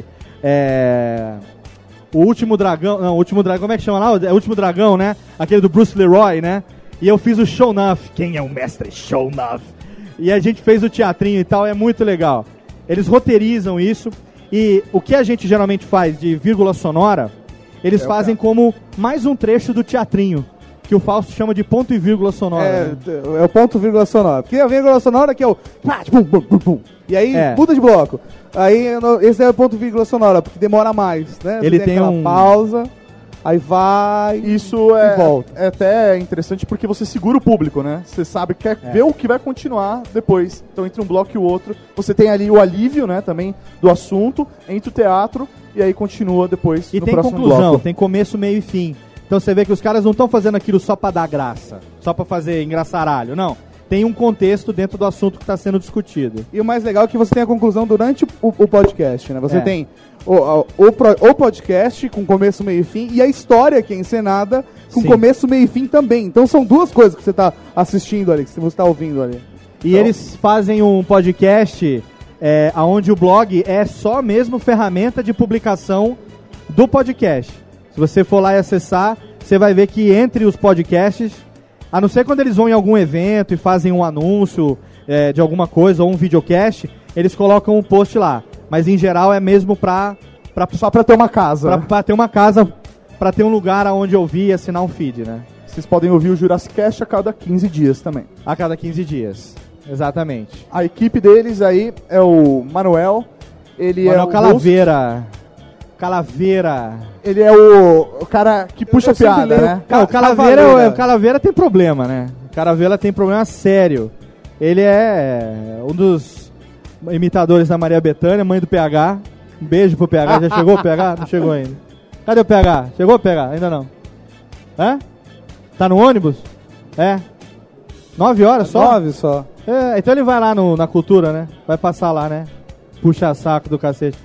O Último Dragão. Não, o Último Dragão, como é que chama lá? É o Último Dragão, né? Aquele do Bruce Leroy, né? E eu fiz o Sho'nuff. Quem é o mestre Sho'nuff? E a gente fez o teatrinho e tal, é muito legal. Eles roteirizam isso. E o que a gente geralmente faz de vírgula sonora, eles fazem como mais um trecho do teatrinho, que o Fausto chama de ponto e vírgula sonora. É o ponto e vírgula sonora. Porque a vírgula sonora que é o... E aí muda de bloco. Aí esse é o ponto e vírgula sonora, porque demora mais, né? Ele tem uma pausa, aí vai Isso e volta. É até interessante porque você segura o público, né? Você sabe que quer ver o que vai continuar depois. Então entre um bloco e o outro, você tem ali o alívio, né, também do assunto, entre o teatro e aí continua depois no próximo bloco. E tem conclusão, tem começo, meio e fim. Então você vê que os caras não estão fazendo aquilo só pra dar graça, só pra fazer engraçaralho, não. Tem um contexto dentro do assunto que está sendo discutido. E o mais legal é que você tem a conclusão durante o podcast, né? Você tem o podcast com começo, meio e fim e a história que é encenada com começo, meio e fim também. Então são duas coisas que você está assistindo ali, que você está ouvindo ali. E eles fazem um podcast onde o blog é só mesmo ferramenta de publicação do podcast. Se você for lá e acessar, você vai ver que entre os podcasts, a não ser quando eles vão em algum evento e fazem um anúncio de alguma coisa ou um videocast, eles colocam um post lá. Mas em geral é mesmo só pra ter uma casa. Pra ter uma casa, pra ter um lugar onde ouvir e assinar um feed, né? Vocês podem ouvir o Jurassic Cast a cada 15 dias também. A cada 15 dias, exatamente. A equipe deles aí é o Manuel. Ele é o Calaveira. Ele é o cara que puxa piada, né? O Calaveira tem problema, né? O Calaveira tem problema sério. Ele é um dos imitadores da Maria Bethânia, mãe do PH. Um beijo pro PH. Já chegou o PH? Não chegou ainda. Cadê o PH? Chegou o PH? Ainda não. Tá no ônibus? 9 horas só? 9 só. Então ele vai lá na Cultura, né? Vai passar lá, né? Puxa saco do cacete.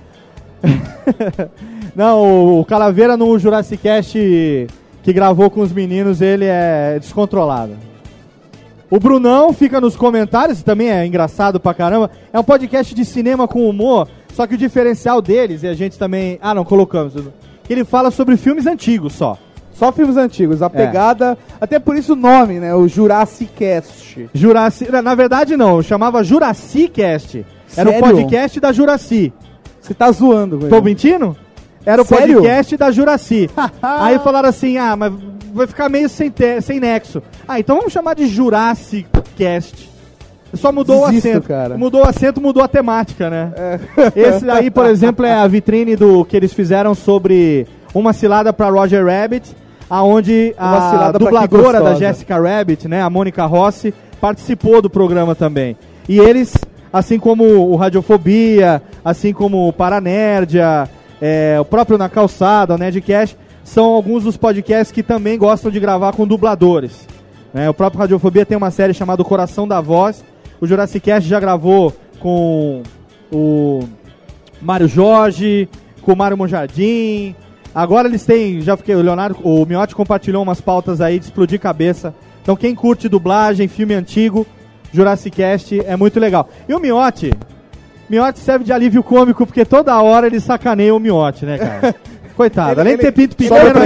Não, o Calaveira no Jurassic Cast que gravou com os meninos, ele é descontrolado. O Brunão fica nos comentários, também é engraçado pra caramba. É um podcast de cinema com humor, só que o diferencial deles, e a gente também... não colocamos. Ele fala sobre filmes antigos só. Só filmes antigos, a pegada... Até por isso o nome, né? O Jurassic Cast. Na verdade não, chamava Jurassic Cast. Era o podcast da Juraci. Você tá zoando, velho. Tô mentindo? Era o podcast da Juraci. Aí falaram assim, mas vai ficar meio sem nexo. Então vamos chamar de Jurassic Cast. Só mudou o acento. Cara. Mudou o acento, mudou a temática, né? Esse aí, por exemplo, é a vitrine do que eles fizeram sobre Uma Cilada pra Roger Rabbit, aonde a dubladora da Jessica Rabbit, né, a Mônica Rossi, participou do programa também. E eles, assim como o Radiofobia, assim como o Paranerdia, o próprio Na Calçada, o Nerdcast, são alguns dos podcasts que também gostam de gravar com dubladores. O próprio Radiofobia tem uma série chamada O Coração da Voz. O Jurassic Cast já gravou com o Mário Jorge, com o Mário Monjardim. Agora eles têm, o Miotti compartilhou umas pautas aí de explodir cabeça. Então quem curte dublagem, filme antigo, Jurassic Cast é muito legal. E o Miotti serve de alívio cômico, porque toda hora ele sacaneia o Miotti, né, cara? Coitado, além de ter pinto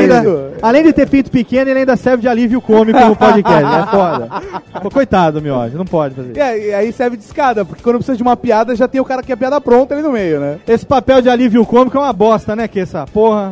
pequeno, ele ainda serve de alívio cômico no podcast, é foda. Coitado, Miotti, não pode fazer isso. E aí serve de escada, porque quando precisa de uma piada, já tem o cara que é a piada pronta ali no meio, né? Esse papel de alívio cômico é uma bosta, né, que essa porra...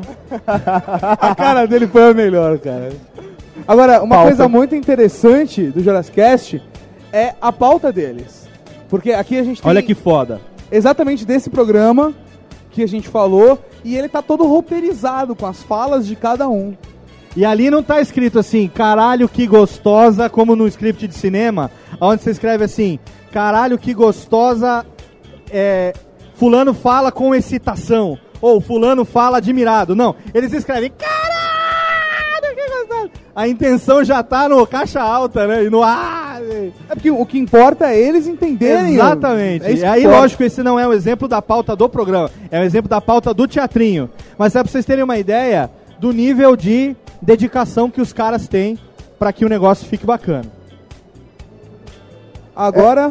A cara dele foi a melhor, cara. Agora, uma coisa muito interessante do Jurassic Cast é a pauta deles. Porque aqui a gente tem... Olha que foda. Exatamente desse programa que a gente falou, e ele tá todo roteirizado com as falas de cada um. E ali não tá escrito assim, caralho que gostosa, como no script de cinema, onde você escreve assim, caralho, que gostosa, fulano fala com excitação, ou fulano fala admirado. Não, eles escrevem, caralho, que gostoso. A intenção já tá no caixa alta, né, e no É porque o que importa é eles entenderem. Exatamente. É aí, lógico, esse não é um exemplo da pauta do programa, é um exemplo da pauta do teatrinho. Mas é pra vocês terem uma ideia do nível de dedicação que os caras têm pra que o negócio fique bacana. Agora,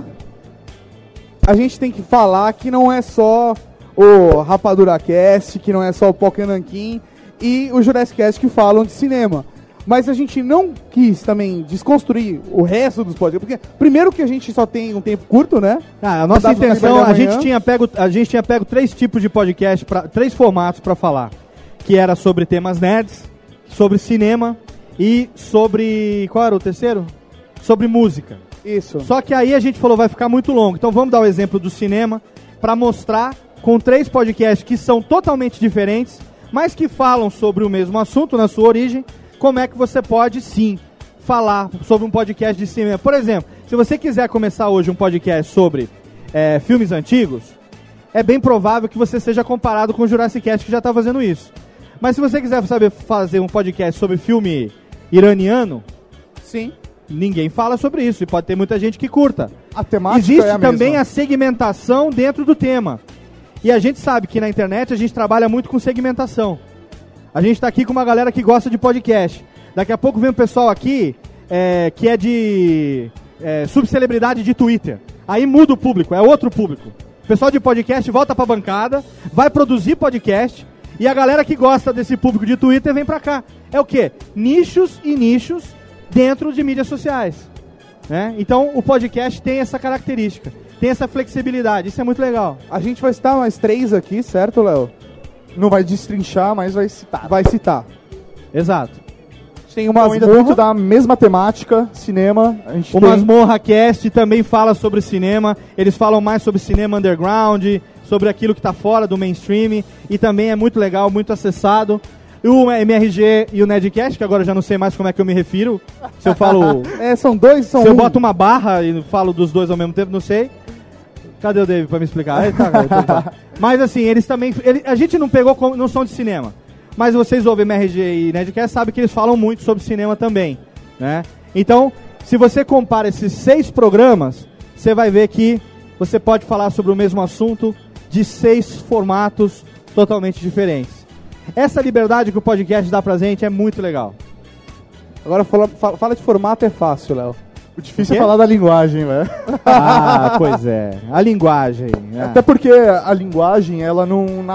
a gente tem que falar que não é só o Rapadura Cast, que não é só o Pokénankin e o Jurassic Cast que falam de cinema. Mas a gente não quis também desconstruir o resto dos podcasts, porque primeiro que a gente só tem um tempo curto, né? A nossa intenção, a gente tinha pego 3 tipos de podcast, 3 formatos pra falar, que era sobre temas nerds, sobre cinema e sobre, qual era o terceiro? Sobre música. Isso. Só que aí a gente falou, vai ficar muito longo, então vamos dar o exemplo do cinema pra mostrar com 3 podcasts que são totalmente diferentes, mas que falam sobre o mesmo assunto na sua origem, como é que você pode, sim, falar sobre um podcast de cinema. Por exemplo, se você quiser começar hoje um podcast sobre filmes antigos, é bem provável que você seja comparado com o Jurassic Cast, que já está fazendo isso. Mas se você quiser saber fazer um podcast sobre filme iraniano, sim, ninguém fala sobre isso, e pode ter muita gente que curta. A temática existe é a também mesma. a segmentação dentro do tema. E a gente sabe que na internet a gente trabalha muito com segmentação. A gente tá aqui com uma galera que gosta de podcast. Daqui a pouco vem um pessoal aqui que é de subcelebridade de Twitter. Aí muda o público, é outro público. O pessoal de podcast volta pra bancada, vai produzir podcast, e a galera que gosta desse público de Twitter vem pra cá. É o quê? Nichos e nichos dentro de mídias sociais. Né? Então o podcast tem essa característica, tem essa flexibilidade, isso é muito legal. A gente vai citar mais 3 aqui, certo, Léo? Não vai destrinchar, mas vai citar. Vai citar. Exato. A gente tem uma ainda dentro da mesma temática, cinema. A gente o Masmorra Cast também fala sobre cinema. Eles falam mais sobre cinema underground, sobre aquilo que está fora do mainstream. E também é muito legal, muito acessado. O MRG e o Nerdcast, que agora eu já não sei mais como é que eu me refiro. Se eu falo... são dois, são Se eu boto uma barra e falo dos dois ao mesmo tempo, não sei. Cadê o David pra me explicar? Tá. Mas assim, eles também... a gente não pegou, não são de cinema. Mas vocês ouvem MRG e Nerdcast, sabem que eles falam muito sobre cinema também. Né? Então, se você compara esses 6 programas, você vai ver que você pode falar sobre o mesmo assunto de 6 formatos totalmente diferentes. Essa liberdade que o podcast dá pra gente é muito legal. Agora, fala de formato é fácil, Léo. O difícil é falar da linguagem, velho. Ah, pois é. A linguagem. Até porque a linguagem, ela não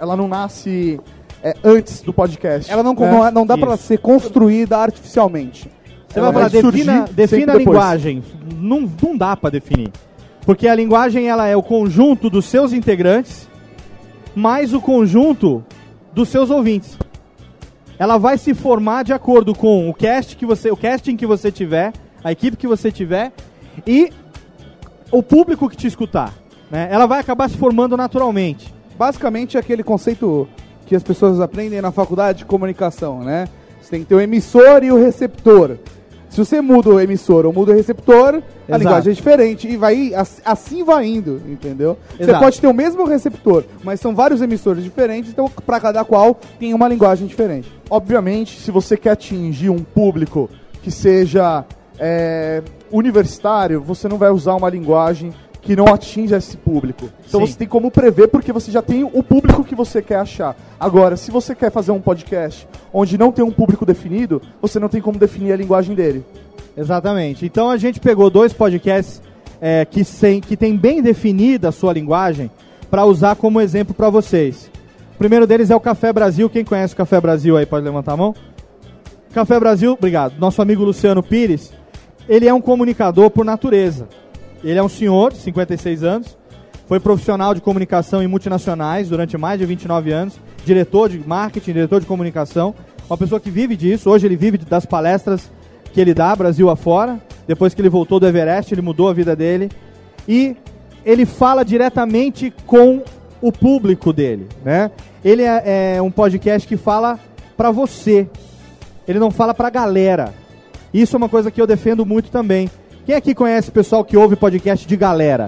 nasce antes do podcast. Ela não dá pra ser construída artificialmente. Você vai falar, defina a linguagem. Não dá pra definir. Porque a linguagem, ela é o conjunto dos seus integrantes, mais o conjunto dos seus ouvintes. Ela vai se formar de acordo com o casting que você tiver, a equipe que você tiver e o público que te escutar. Né? Ela vai acabar se formando naturalmente. Basicamente é aquele conceito que as pessoas aprendem na faculdade de comunicação, né? Você tem que ter o emissor e o receptor. Se você muda o emissor ou muda o receptor, a linguagem é diferente e assim vai indo, entendeu? Exato. Você pode ter o mesmo receptor, mas são vários emissores diferentes, então para cada qual tem uma linguagem diferente. Obviamente, se você quer atingir um público que seja universitário, você não vai usar uma linguagem que não atinja esse público. Então Sim. Você tem como prever, porque você já tem o público que você quer achar. Agora, se você quer fazer um podcast onde não tem um público definido, você não tem como definir a linguagem dele. Exatamente. Então a gente pegou 2 podcasts que tem bem definida a sua linguagem para usar como exemplo para vocês. O primeiro deles é o Café Brasil. Quem conhece o Café Brasil aí pode levantar a mão. Café Brasil, obrigado. Nosso amigo Luciano Pires, ele é um comunicador por natureza. Ele é um senhor de 56 anos, foi profissional de comunicação em multinacionais durante mais de 29 anos, diretor de marketing, diretor de comunicação, uma pessoa que vive disso. Hoje ele vive das palestras que ele dá Brasil afora. Depois que ele voltou do Everest, ele mudou a vida dele. E ele fala diretamente com o público dele, né? Ele é um podcast que fala pra você. Ele não fala pra galera. Isso é uma coisa que eu defendo muito também. Quem aqui conhece o pessoal que ouve podcast de galera?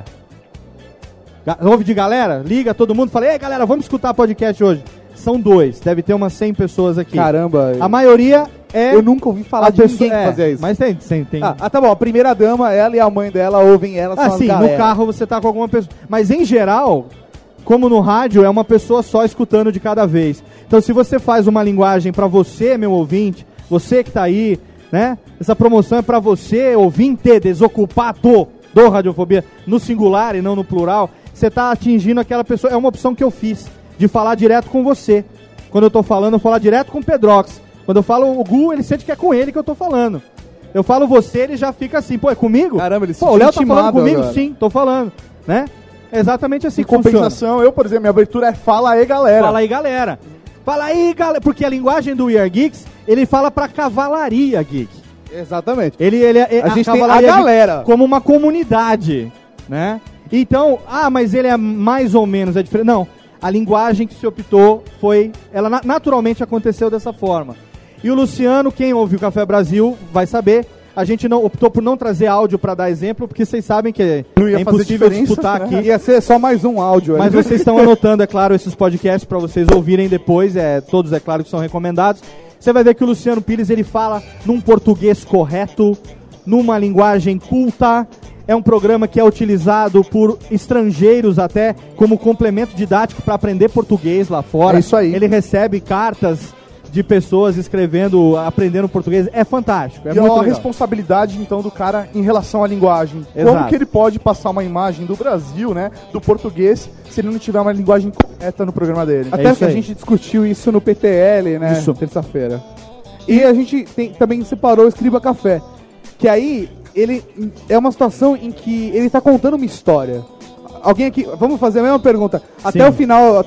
Ouve de galera? Liga todo mundo e fala, ei galera, vamos escutar podcast hoje. São 2, deve ter umas 100 pessoas aqui. Caramba. A maioria é... Eu nunca ouvi falar de ninguém que fazia isso. Mas tem. Tá bom, a primeira dama, ela e a mãe dela ouvem ela, são as sim, galera. no carro você tá com alguma pessoa. Mas em geral, como no rádio, é uma pessoa só escutando de cada vez. Então se você faz uma linguagem pra você, meu ouvinte, você que tá aí, né? Essa promoção é pra você, ouvinte, desocupado do Radiofobia, no singular e não no plural. Você tá atingindo aquela pessoa. É uma opção que eu fiz, de falar direto com você. Quando eu tô falando, eu falo direto com o Pedrox. Quando eu falo o Gu, ele sente que é com ele que eu tô falando. Eu falo você, ele já fica assim, pô, é comigo? Caramba, ele se pô, o Léo tá falando comigo? Agora. Sim, tô falando, né? É exatamente assim em que funciona. compensação, eu, por exemplo, minha abertura é Fala aí, galera. Fala aí, galera. Fala aí, galera. Porque a linguagem do We Are Geeks, ele fala pra cavalaria geek. Exatamente. A gente tem a galera como uma comunidade, né? Então, mas ele é mais ou menos, é diferente. Não, a linguagem que se optou foi... Ela naturalmente aconteceu dessa forma. E o Luciano, quem ouve o Café Brasil, vai saber. A gente não optou por não trazer áudio para dar exemplo, porque vocês sabem que não ia é impossível disputar aqui. Ia ser só mais um áudio. Mas vocês estão anotando, é claro, esses podcasts para vocês ouvirem depois. Todos, é claro, que são recomendados. Você vai ver que o Luciano Pires, ele fala num português correto, numa linguagem culta. É um programa que é utilizado por estrangeiros até como complemento didático para aprender português lá fora. É isso aí. Ele recebe cartas de pessoas escrevendo, aprendendo português. É fantástico. É e muito a legal. responsabilidade, então, do cara em relação à linguagem. Exato. Como que ele pode passar uma imagem do Brasil, né, do português, se ele não tiver uma linguagem correta no programa dele? Até que a gente discutiu isso no PTL, né, terça-feira. E a gente também separou o Escriba Café, que aí ele é uma situação em que ele tá contando uma história. Alguém aqui, vamos fazer a mesma pergunta. Até o final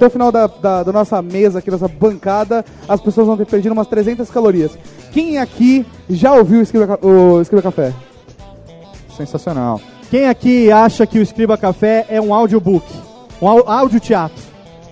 da nossa mesa aqui, dessa bancada, as pessoas vão ter perdido umas 300 calorias. Quem aqui já ouviu o Escriba Café? Sensacional. Quem aqui acha que o Escriba Café é um audiobook? Um audioteatro?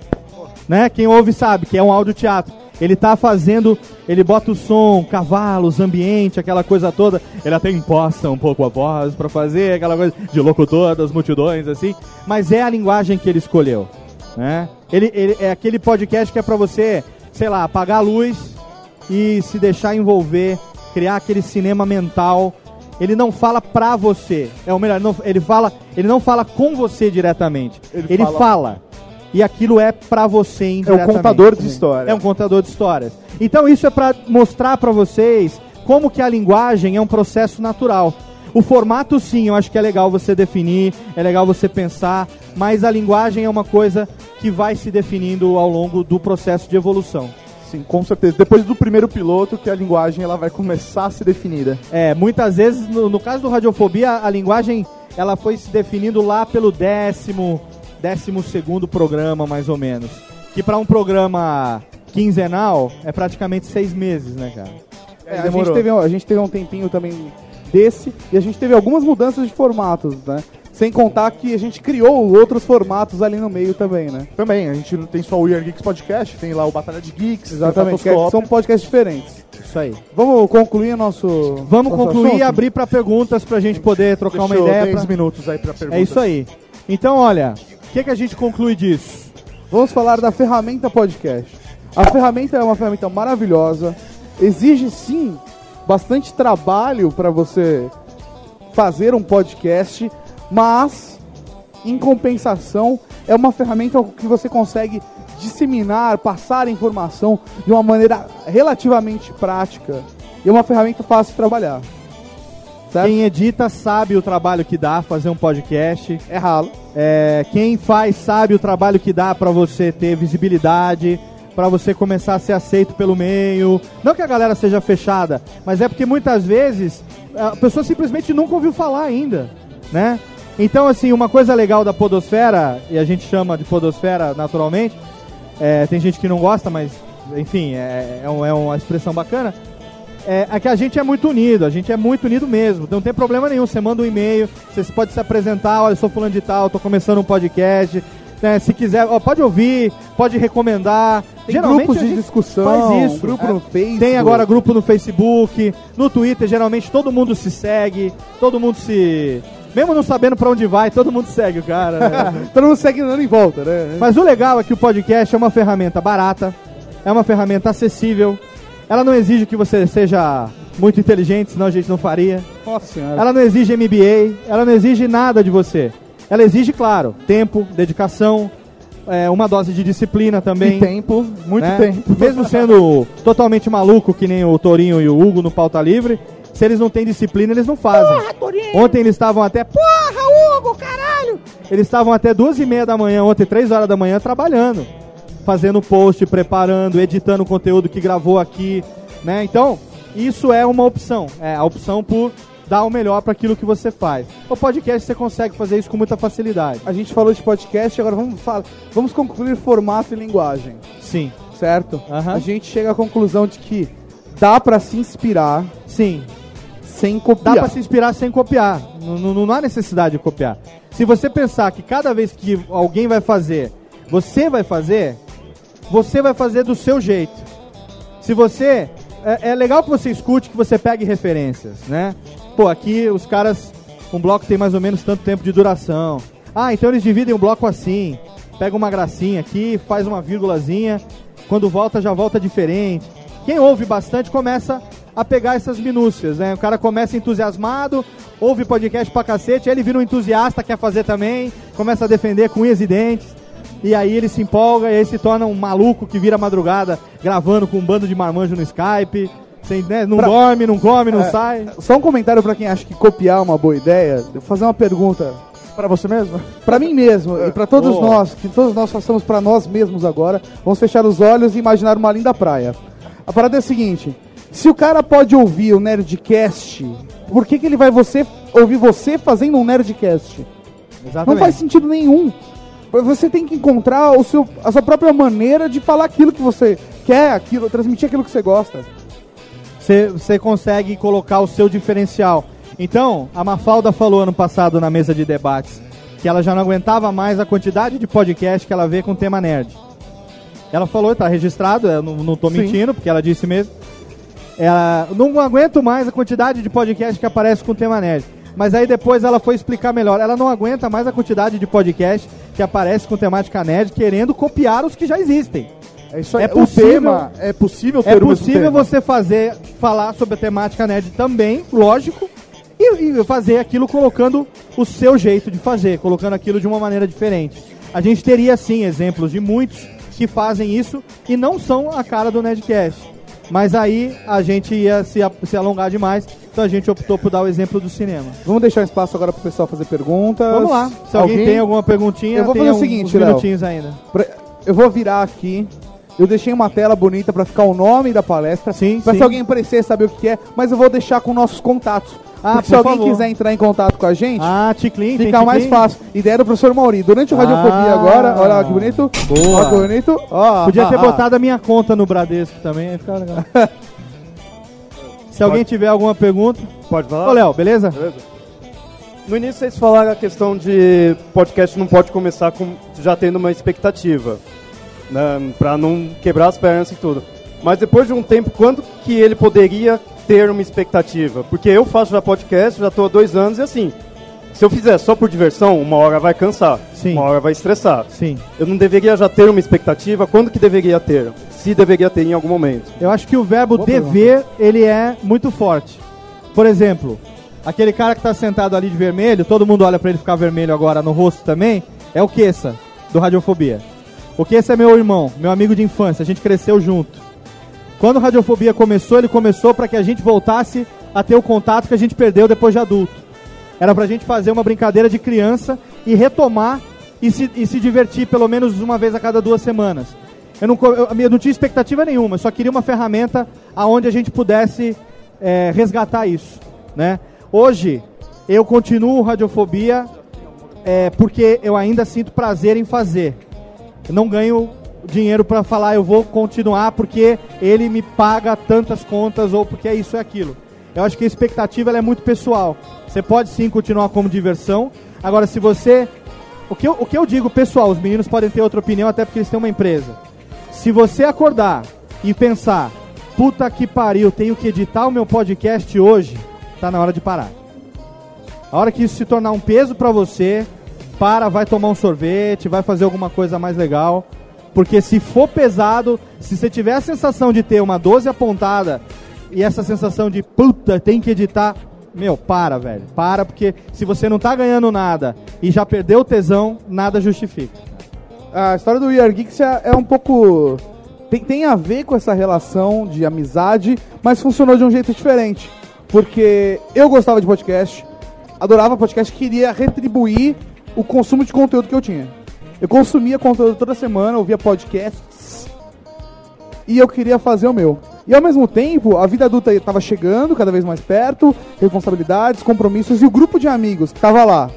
Né? Quem ouve sabe que é um audioteatro. Ele tá fazendo, ele bota o som, cavalos, ambiente, aquela coisa toda. Ele até imposta um pouco a voz pra fazer aquela coisa de locutor das multidões, assim. Mas é a linguagem que ele escolheu, né? Ele é aquele podcast que é pra você, sei lá, apagar a luz e se deixar envolver, criar aquele cinema mental. Ele não fala pra você, ou melhor, ele não fala com você diretamente. Ele fala. E aquilo é pra você indiretamente. É um contador de histórias. É um contador de histórias. Então isso é pra mostrar pra vocês como que a linguagem é um processo natural. O formato, sim, eu acho que é legal você definir, é legal você pensar, mas a linguagem é uma coisa que vai se definindo ao longo do processo de evolução. Sim, com certeza. Depois do primeiro piloto, que a linguagem ela vai começar a ser definida. Muitas vezes, no caso do Radiofobia, a linguagem ela foi se definindo lá pelo 12º programa, mais ou menos. Que para um programa quinzenal é praticamente 6 meses, né, cara? A gente teve um tempinho também desse, e a gente teve algumas mudanças de formatos, né? Sem contar que a gente criou outros formatos ali no meio também, né? Também, a gente não tem só o We Are Geeks Podcast, tem lá o Batalha de Geeks. Exatamente, são podcasts diferentes. Isso aí. Vamos concluir nosso... Vamos concluir e abrir para perguntas pra gente poder trocar uma ideia. 10 minutos aí pra perguntas. É isso aí. Então, olha, o que a gente conclui disso? Vamos falar da ferramenta podcast. A ferramenta é uma ferramenta maravilhosa. Exige, sim, bastante trabalho para você fazer um podcast, mas, em compensação, é uma ferramenta que você consegue disseminar, passar informação de uma maneira relativamente prática. E é uma ferramenta fácil de trabalhar. Certo? Quem edita sabe o trabalho que dá fazer um podcast. É ralo. Quem faz sabe o trabalho que dá para você ter visibilidade, para você começar a ser aceito pelo meio. Não que a galera seja fechada, mas é porque muitas vezes a pessoa simplesmente nunca ouviu falar ainda, né? Então, assim, uma coisa legal da podosfera, e a gente chama de podosfera naturalmente, tem gente que não gosta, mas, enfim, é uma expressão bacana, é que a gente é muito unido mesmo, não tem problema nenhum, você manda um e-mail, você pode se apresentar, olha, eu sou fulano de tal, tô começando um podcast, né, se quiser, pode ouvir, pode recomendar, Tem geralmente grupos a de gente discussão, faz isso. grupo no Facebook. Tem agora grupo no Facebook, no Twitter, geralmente todo mundo se segue, todo mundo se... Mesmo não sabendo pra onde vai, todo mundo segue o cara. Né? Todo mundo segue andando em volta, né? Mas o legal é que o podcast é uma ferramenta barata, é uma ferramenta acessível, ela não exige que você seja muito inteligente, senão a gente não faria. Nossa senhora. Ela não exige MBA, ela não exige nada de você. Ela exige, claro, tempo, dedicação, uma dose de disciplina também. E tempo, muito tempo. Mesmo sendo totalmente maluco, que nem o Torinho e o Hugo no Pauta Livre, se eles não têm disciplina, eles não fazem. Porra, Torinho! Ontem eles estavam até... Porra, Hugo, caralho! Eles estavam até 2h30 da manhã, ontem 3 horas da manhã, trabalhando. Fazendo post, preparando, editando o conteúdo que gravou aqui, né? Então, isso é uma opção. É a opção por dar o melhor para aquilo que você faz. O podcast você consegue fazer isso com muita facilidade. A gente falou de podcast, agora vamos concluir formato e linguagem. Sim. Certo? A gente chega à conclusão de que dá para se inspirar. Sim. Sem copiar. Dá para se inspirar sem copiar. Não há necessidade de copiar. Se você pensar que cada vez que alguém vai fazer, você vai fazer do seu jeito. Se você... É legal que você escute, que você pegue referências, né? Pô, aqui os caras... Um bloco tem mais ou menos tanto tempo de duração. Ah, então eles dividem o bloco assim. Pega uma gracinha aqui, faz uma vírgulazinha. Quando volta, já volta diferente. Quem ouve bastante começa a pegar essas minúcias, né? O cara começa entusiasmado, ouve podcast pra cacete, aí ele vira um entusiasta, quer fazer também, começa a defender com unhas e dentes, e aí ele se empolga, e aí se torna um maluco que vira madrugada gravando com um bando de marmanjo no Skype, sem, né? Não dorme, não come, não sai. Só um comentário pra quem acha que copiar é uma boa ideia, eu vou fazer uma pergunta. Pra você mesmo? Pra mim mesmo, e pra todos nós, que todos nós façamos pra nós mesmos agora, vamos fechar os olhos e imaginar uma linda praia. A parada é a seguinte: se o cara pode ouvir o Nerdcast, por que ele vai ouvir você fazendo um Nerdcast? Exatamente. Não faz sentido nenhum. Você tem que encontrar a sua própria maneira de falar aquilo que você quer, transmitir aquilo que você gosta. Você consegue colocar o seu diferencial. Então, a Mafalda falou ano passado na mesa de debates que ela já não aguentava mais a quantidade de podcast que ela vê com tema nerd. Ela falou, tá registrado, eu não tô mentindo, porque ela disse mesmo. Ela não aguento mais a quantidade de podcast que aparece com tema nerd. Mas aí depois ela foi explicar melhor. Ela não aguenta mais a quantidade de podcast que aparece com temática nerd querendo copiar os que já existem. É possível, é possível ter o mesmo tema. É possível você falar sobre a temática nerd também, lógico, e fazer aquilo colocando o seu jeito de fazer, colocando aquilo de uma maneira diferente. A gente teria sim exemplos de muitos que fazem isso e não são a cara do Nerdcast. Mas aí a gente ia se alongar demais, então a gente optou por dar o exemplo do cinema. Vamos deixar espaço agora pro pessoal fazer perguntas. Vamos lá. Se alguém tem alguma perguntinha, eu vou fazer o seguinte, minutinhos ainda. Eu vou virar aqui. Eu deixei uma tela bonita pra ficar o nome da palestra. Sim, pra se alguém precisa saber o que é, mas eu vou deixar com nossos contatos. Porque se alguém quiser entrar em contato com a gente, fica mais fácil. Ideia do professor Mauri. Durante o Radiofobia agora, olha lá que bonito. Boa. Olha que bonito. Podia ter botado a minha conta no Bradesco também, ia ficar legal. Se alguém tiver alguma pergunta... Pode falar? Ô, Léo, beleza? No início vocês falaram a questão de podcast não pode começar já tendo uma expectativa, né, pra não quebrar as pernas e tudo. Mas depois de um tempo, quando que ele poderia ter uma expectativa? Porque eu faço já podcast, já estou há 2 anos e assim, se eu fizer só por diversão, uma hora vai cansar, uma hora vai estressar. Sim. Eu não deveria já ter uma expectativa? Quando que deveria ter? Se deveria ter em algum momento. Eu acho que o verbo dever, ele é muito forte. Por exemplo, aquele cara que está sentado ali de vermelho, todo mundo olha para ele ficar vermelho agora no rosto também, é o Kessa, do Radiofobia. O Kessa é meu irmão, meu amigo de infância, a gente cresceu junto. Quando a Radiofobia começou, ele começou para que a gente voltasse a ter o contato que a gente perdeu depois de adulto. Era pra gente fazer uma brincadeira de criança e retomar e se divertir pelo menos uma vez a cada 2 semanas. Eu não tinha expectativa nenhuma, eu só queria uma ferramenta aonde a gente pudesse resgatar isso, né? Hoje, eu continuo Radiofobia porque eu ainda sinto prazer em fazer. Eu não ganho dinheiro para falar, eu vou continuar porque ele me paga tantas contas ou porque é isso e aquilo. Eu acho que a expectativa ela é muito pessoal. Você pode sim continuar como diversão. Agora, se você... O que eu digo pessoal, os meninos podem ter outra opinião até porque eles têm uma empresa. Se você acordar e pensar, puta que pariu, tenho que editar o meu podcast hoje, tá na hora de parar. A hora que isso se tornar um peso pra você, vai tomar um sorvete, vai fazer alguma coisa mais legal. Porque se for pesado, se você tiver a sensação de ter uma 12 apontada e essa sensação de, puta, tem que editar, para, velho. Para, porque se você não tá ganhando nada e já perdeu o tesão, nada justifica. A história do We Are Geeks é um pouco... Tem a ver com essa relação de amizade, mas funcionou de um jeito diferente. Porque eu gostava de podcast, adorava podcast, queria retribuir o consumo de conteúdo que eu tinha. Eu consumia conteúdo toda semana, ouvia podcasts e eu queria fazer o meu. E ao mesmo tempo, a vida adulta estava chegando cada vez mais perto, responsabilidades, compromissos, e o grupo de amigos que estava lá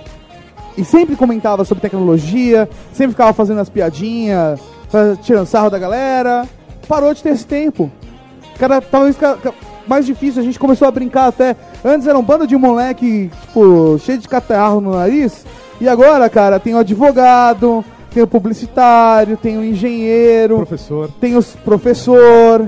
e sempre comentava sobre tecnologia, sempre ficava fazendo as piadinhas, tirando sarro da galera, parou de ter esse tempo. Talvez mais difícil, a gente começou a brincar até. Antes era um bando de moleque, tipo, cheio de catarro no nariz. E agora, cara, tem o advogado, tem o publicitário, tem o engenheiro, tem o professor.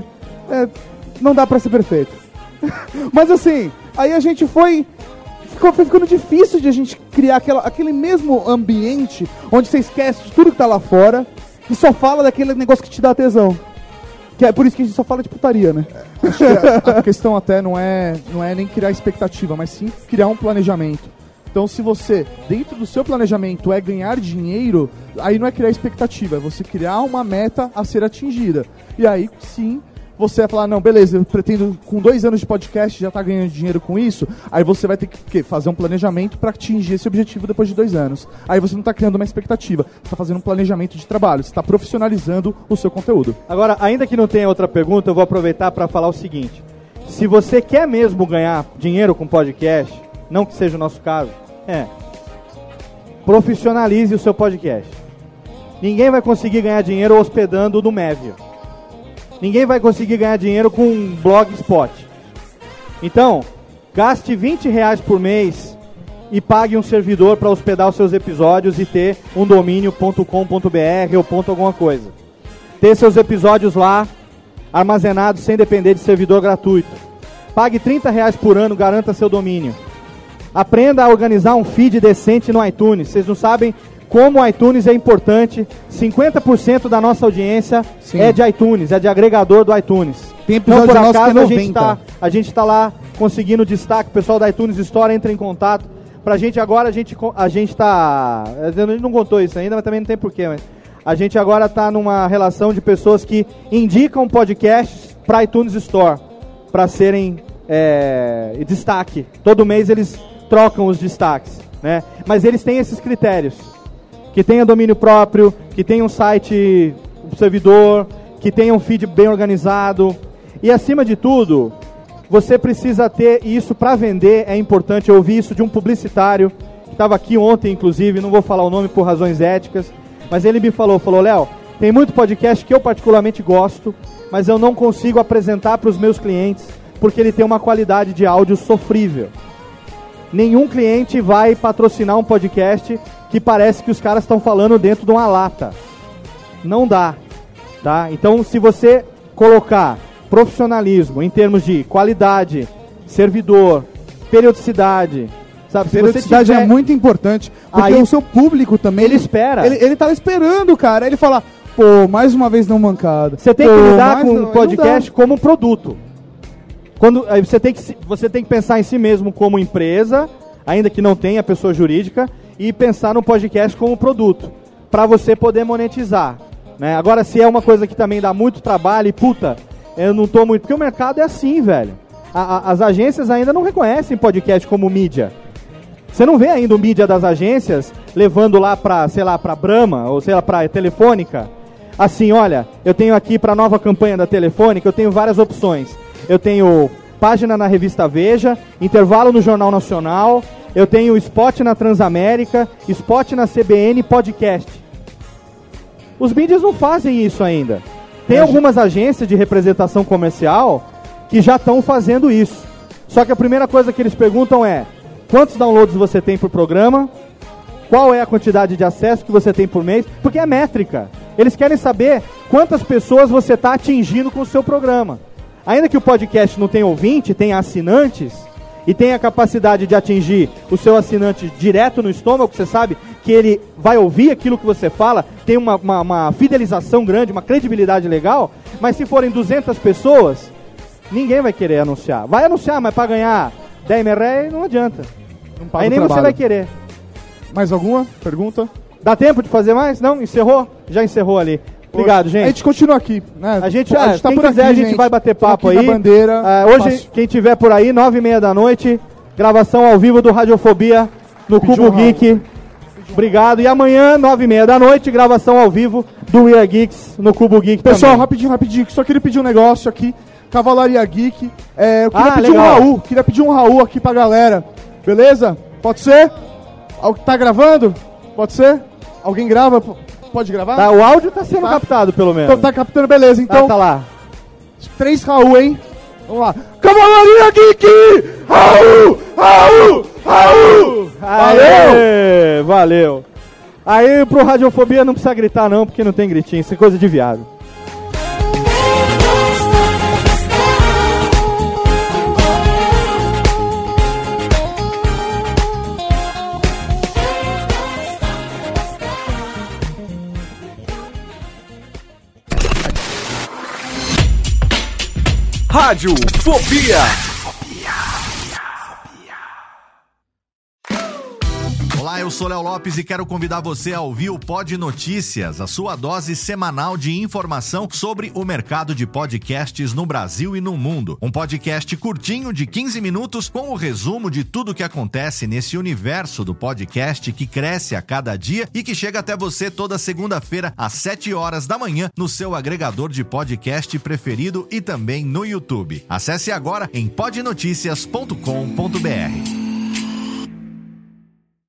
Não dá pra ser perfeito. Mas assim, aí a gente foi ficando difícil de a gente criar aquele mesmo ambiente onde você esquece de tudo que tá lá fora e só fala daquele negócio que te dá tesão. Que é por isso que a gente só fala de putaria, né? Acho que a questão até não é nem criar expectativa, mas sim criar um planejamento. Então, se você, dentro do seu planejamento, é ganhar dinheiro, aí não é criar expectativa, é você criar uma meta a ser atingida. E aí, sim, você vai falar, não, beleza, eu pretendo, com 2 anos de podcast, já tá ganhando dinheiro com isso, aí você vai ter que fazer um planejamento para atingir esse objetivo depois de 2 anos. Aí você não tá criando uma expectativa, você tá fazendo um planejamento de trabalho, você tá profissionalizando o seu conteúdo. Agora, ainda que não tenha outra pergunta, eu vou aproveitar para falar o seguinte. Se você quer mesmo ganhar dinheiro com podcast, não que seja o nosso caso, profissionalize o seu podcast. Ninguém vai conseguir ganhar dinheiro hospedando no Mévio. Ninguém vai conseguir ganhar dinheiro com um blogspot. Então, gaste R$20 por mês e pague um servidor para hospedar os seus episódios e ter um domínio.com.br ou ponto alguma coisa. Ter seus episódios lá armazenados sem depender de servidor gratuito. Pague R$30 por ano, garanta seu domínio. Aprenda a organizar um feed decente no iTunes. Vocês não sabem como o iTunes é importante. 50% da nossa audiência é de iTunes, é de agregador do iTunes. Tem episódio então, por nosso acaso, que é 90. a gente tá lá conseguindo destaque. O pessoal da iTunes Store entra em contato. Pra gente agora, a gente tá... A gente não contou isso ainda, mas também não tem porquê. Mas a gente agora tá numa relação de pessoas que indicam podcasts pra iTunes Store. Pra serem destaque. Todo mês eles trocam os destaques, né? Mas eles têm esses critérios, que tenha domínio próprio, que tenha um site, um servidor, que tenha um feed bem organizado, e acima de tudo, você precisa ter isso para vender. É importante. Eu ouvi isso de um publicitário que estava aqui ontem, inclusive, não vou falar o nome por razões éticas, mas ele me falou, Léo, tem muito podcast que eu particularmente gosto, mas eu não consigo apresentar para os meus clientes, porque ele tem uma qualidade de áudio sofrível. Nenhum cliente vai patrocinar um podcast que parece que os caras estão falando dentro de uma lata. Não dá, tá? Então, se você colocar profissionalismo em termos de qualidade, servidor, periodicidade, sabe? Periodicidade é muito importante, porque aí, o seu público também... Ele espera. Ele tá esperando, cara. Ele fala, pô, mais uma vez não mancada. Você tem que lidar com um podcast como um produto. Aí você tem que pensar em si mesmo como empresa, ainda que não tenha pessoa jurídica, e pensar no podcast como produto, para você poder monetizar, né? Agora, se é uma coisa que também dá muito trabalho e, puta, eu não tô muito... Porque o mercado é assim, velho. As agências ainda não reconhecem podcast como mídia. Você não vê ainda o mídia das agências levando lá pra, sei lá, pra Brahma, ou sei lá, pra Telefônica. Assim, olha, eu tenho aqui pra nova campanha da Telefônica, eu tenho várias opções. Eu tenho página na revista Veja, intervalo no Jornal Nacional, eu tenho spot na Transamérica, spot na CBN, podcast. Os mídias não fazem isso ainda. Tem algumas agências de representação comercial que já estão fazendo isso. Só que a primeira coisa que eles perguntam é: quantos downloads você tem por programa? Qual é a quantidade de acesso que você tem por mês? Porque é métrica. Eles querem saber quantas pessoas você está atingindo com o seu programa. Ainda que o podcast não tenha ouvinte, tenha assinantes, e tenha a capacidade de atingir o seu assinante direto no estômago, você sabe que ele vai ouvir aquilo que você fala, tem uma fidelização grande, uma credibilidade legal, mas se forem 200 pessoas, ninguém vai querer anunciar. Vai anunciar, mas para ganhar 10 merréis não adianta. Não aí nem trabalho. você vai querer. Mais alguma pergunta? Dá tempo de fazer mais? Não? Encerrou? Já encerrou ali. Obrigado, gente. A gente continua aqui, né? A gente tá quem por quiser, aqui, a gente vai bater papo aí. Bandeira, hoje, fácil. quem tiver por aí, 9h30 da noite, gravação ao vivo do Radiofobia no Cubo Geek. Obrigado. E amanhã, 9h30 da noite, gravação ao vivo do We Are Geeks no Cubo Geek. Pessoal, também. rapidinho. Só queria pedir um negócio aqui. Cavalaria Geek. Eu queria pedir legal. um Raul. Queria pedir um Raul aqui pra galera. Beleza? Pode ser? Tá gravando? Pode ser? Alguém grava? Pode gravar? Tá, o áudio tá sendo captado, pelo menos. Então tá captando, beleza. Então, tá lá. 3 Raul, hein? Vamos lá. Cavalaria Geek! Raul! Raul! Raul! Valeu! Valeu! Aí pro Radiofobia não precisa gritar não, porque não tem gritinho, isso é coisa de viado. Radiofobia. Olá, eu sou Léo Lopes e quero convidar você a ouvir o Pod Notícias, a sua dose semanal de informação sobre o mercado de podcasts no Brasil e no mundo. Um podcast curtinho de 15 minutos com o resumo de tudo o que acontece nesse universo do podcast que cresce a cada dia e que chega até você toda segunda-feira às 7h da manhã no seu agregador de podcast preferido e também no YouTube. Acesse agora em podnoticias.com.br.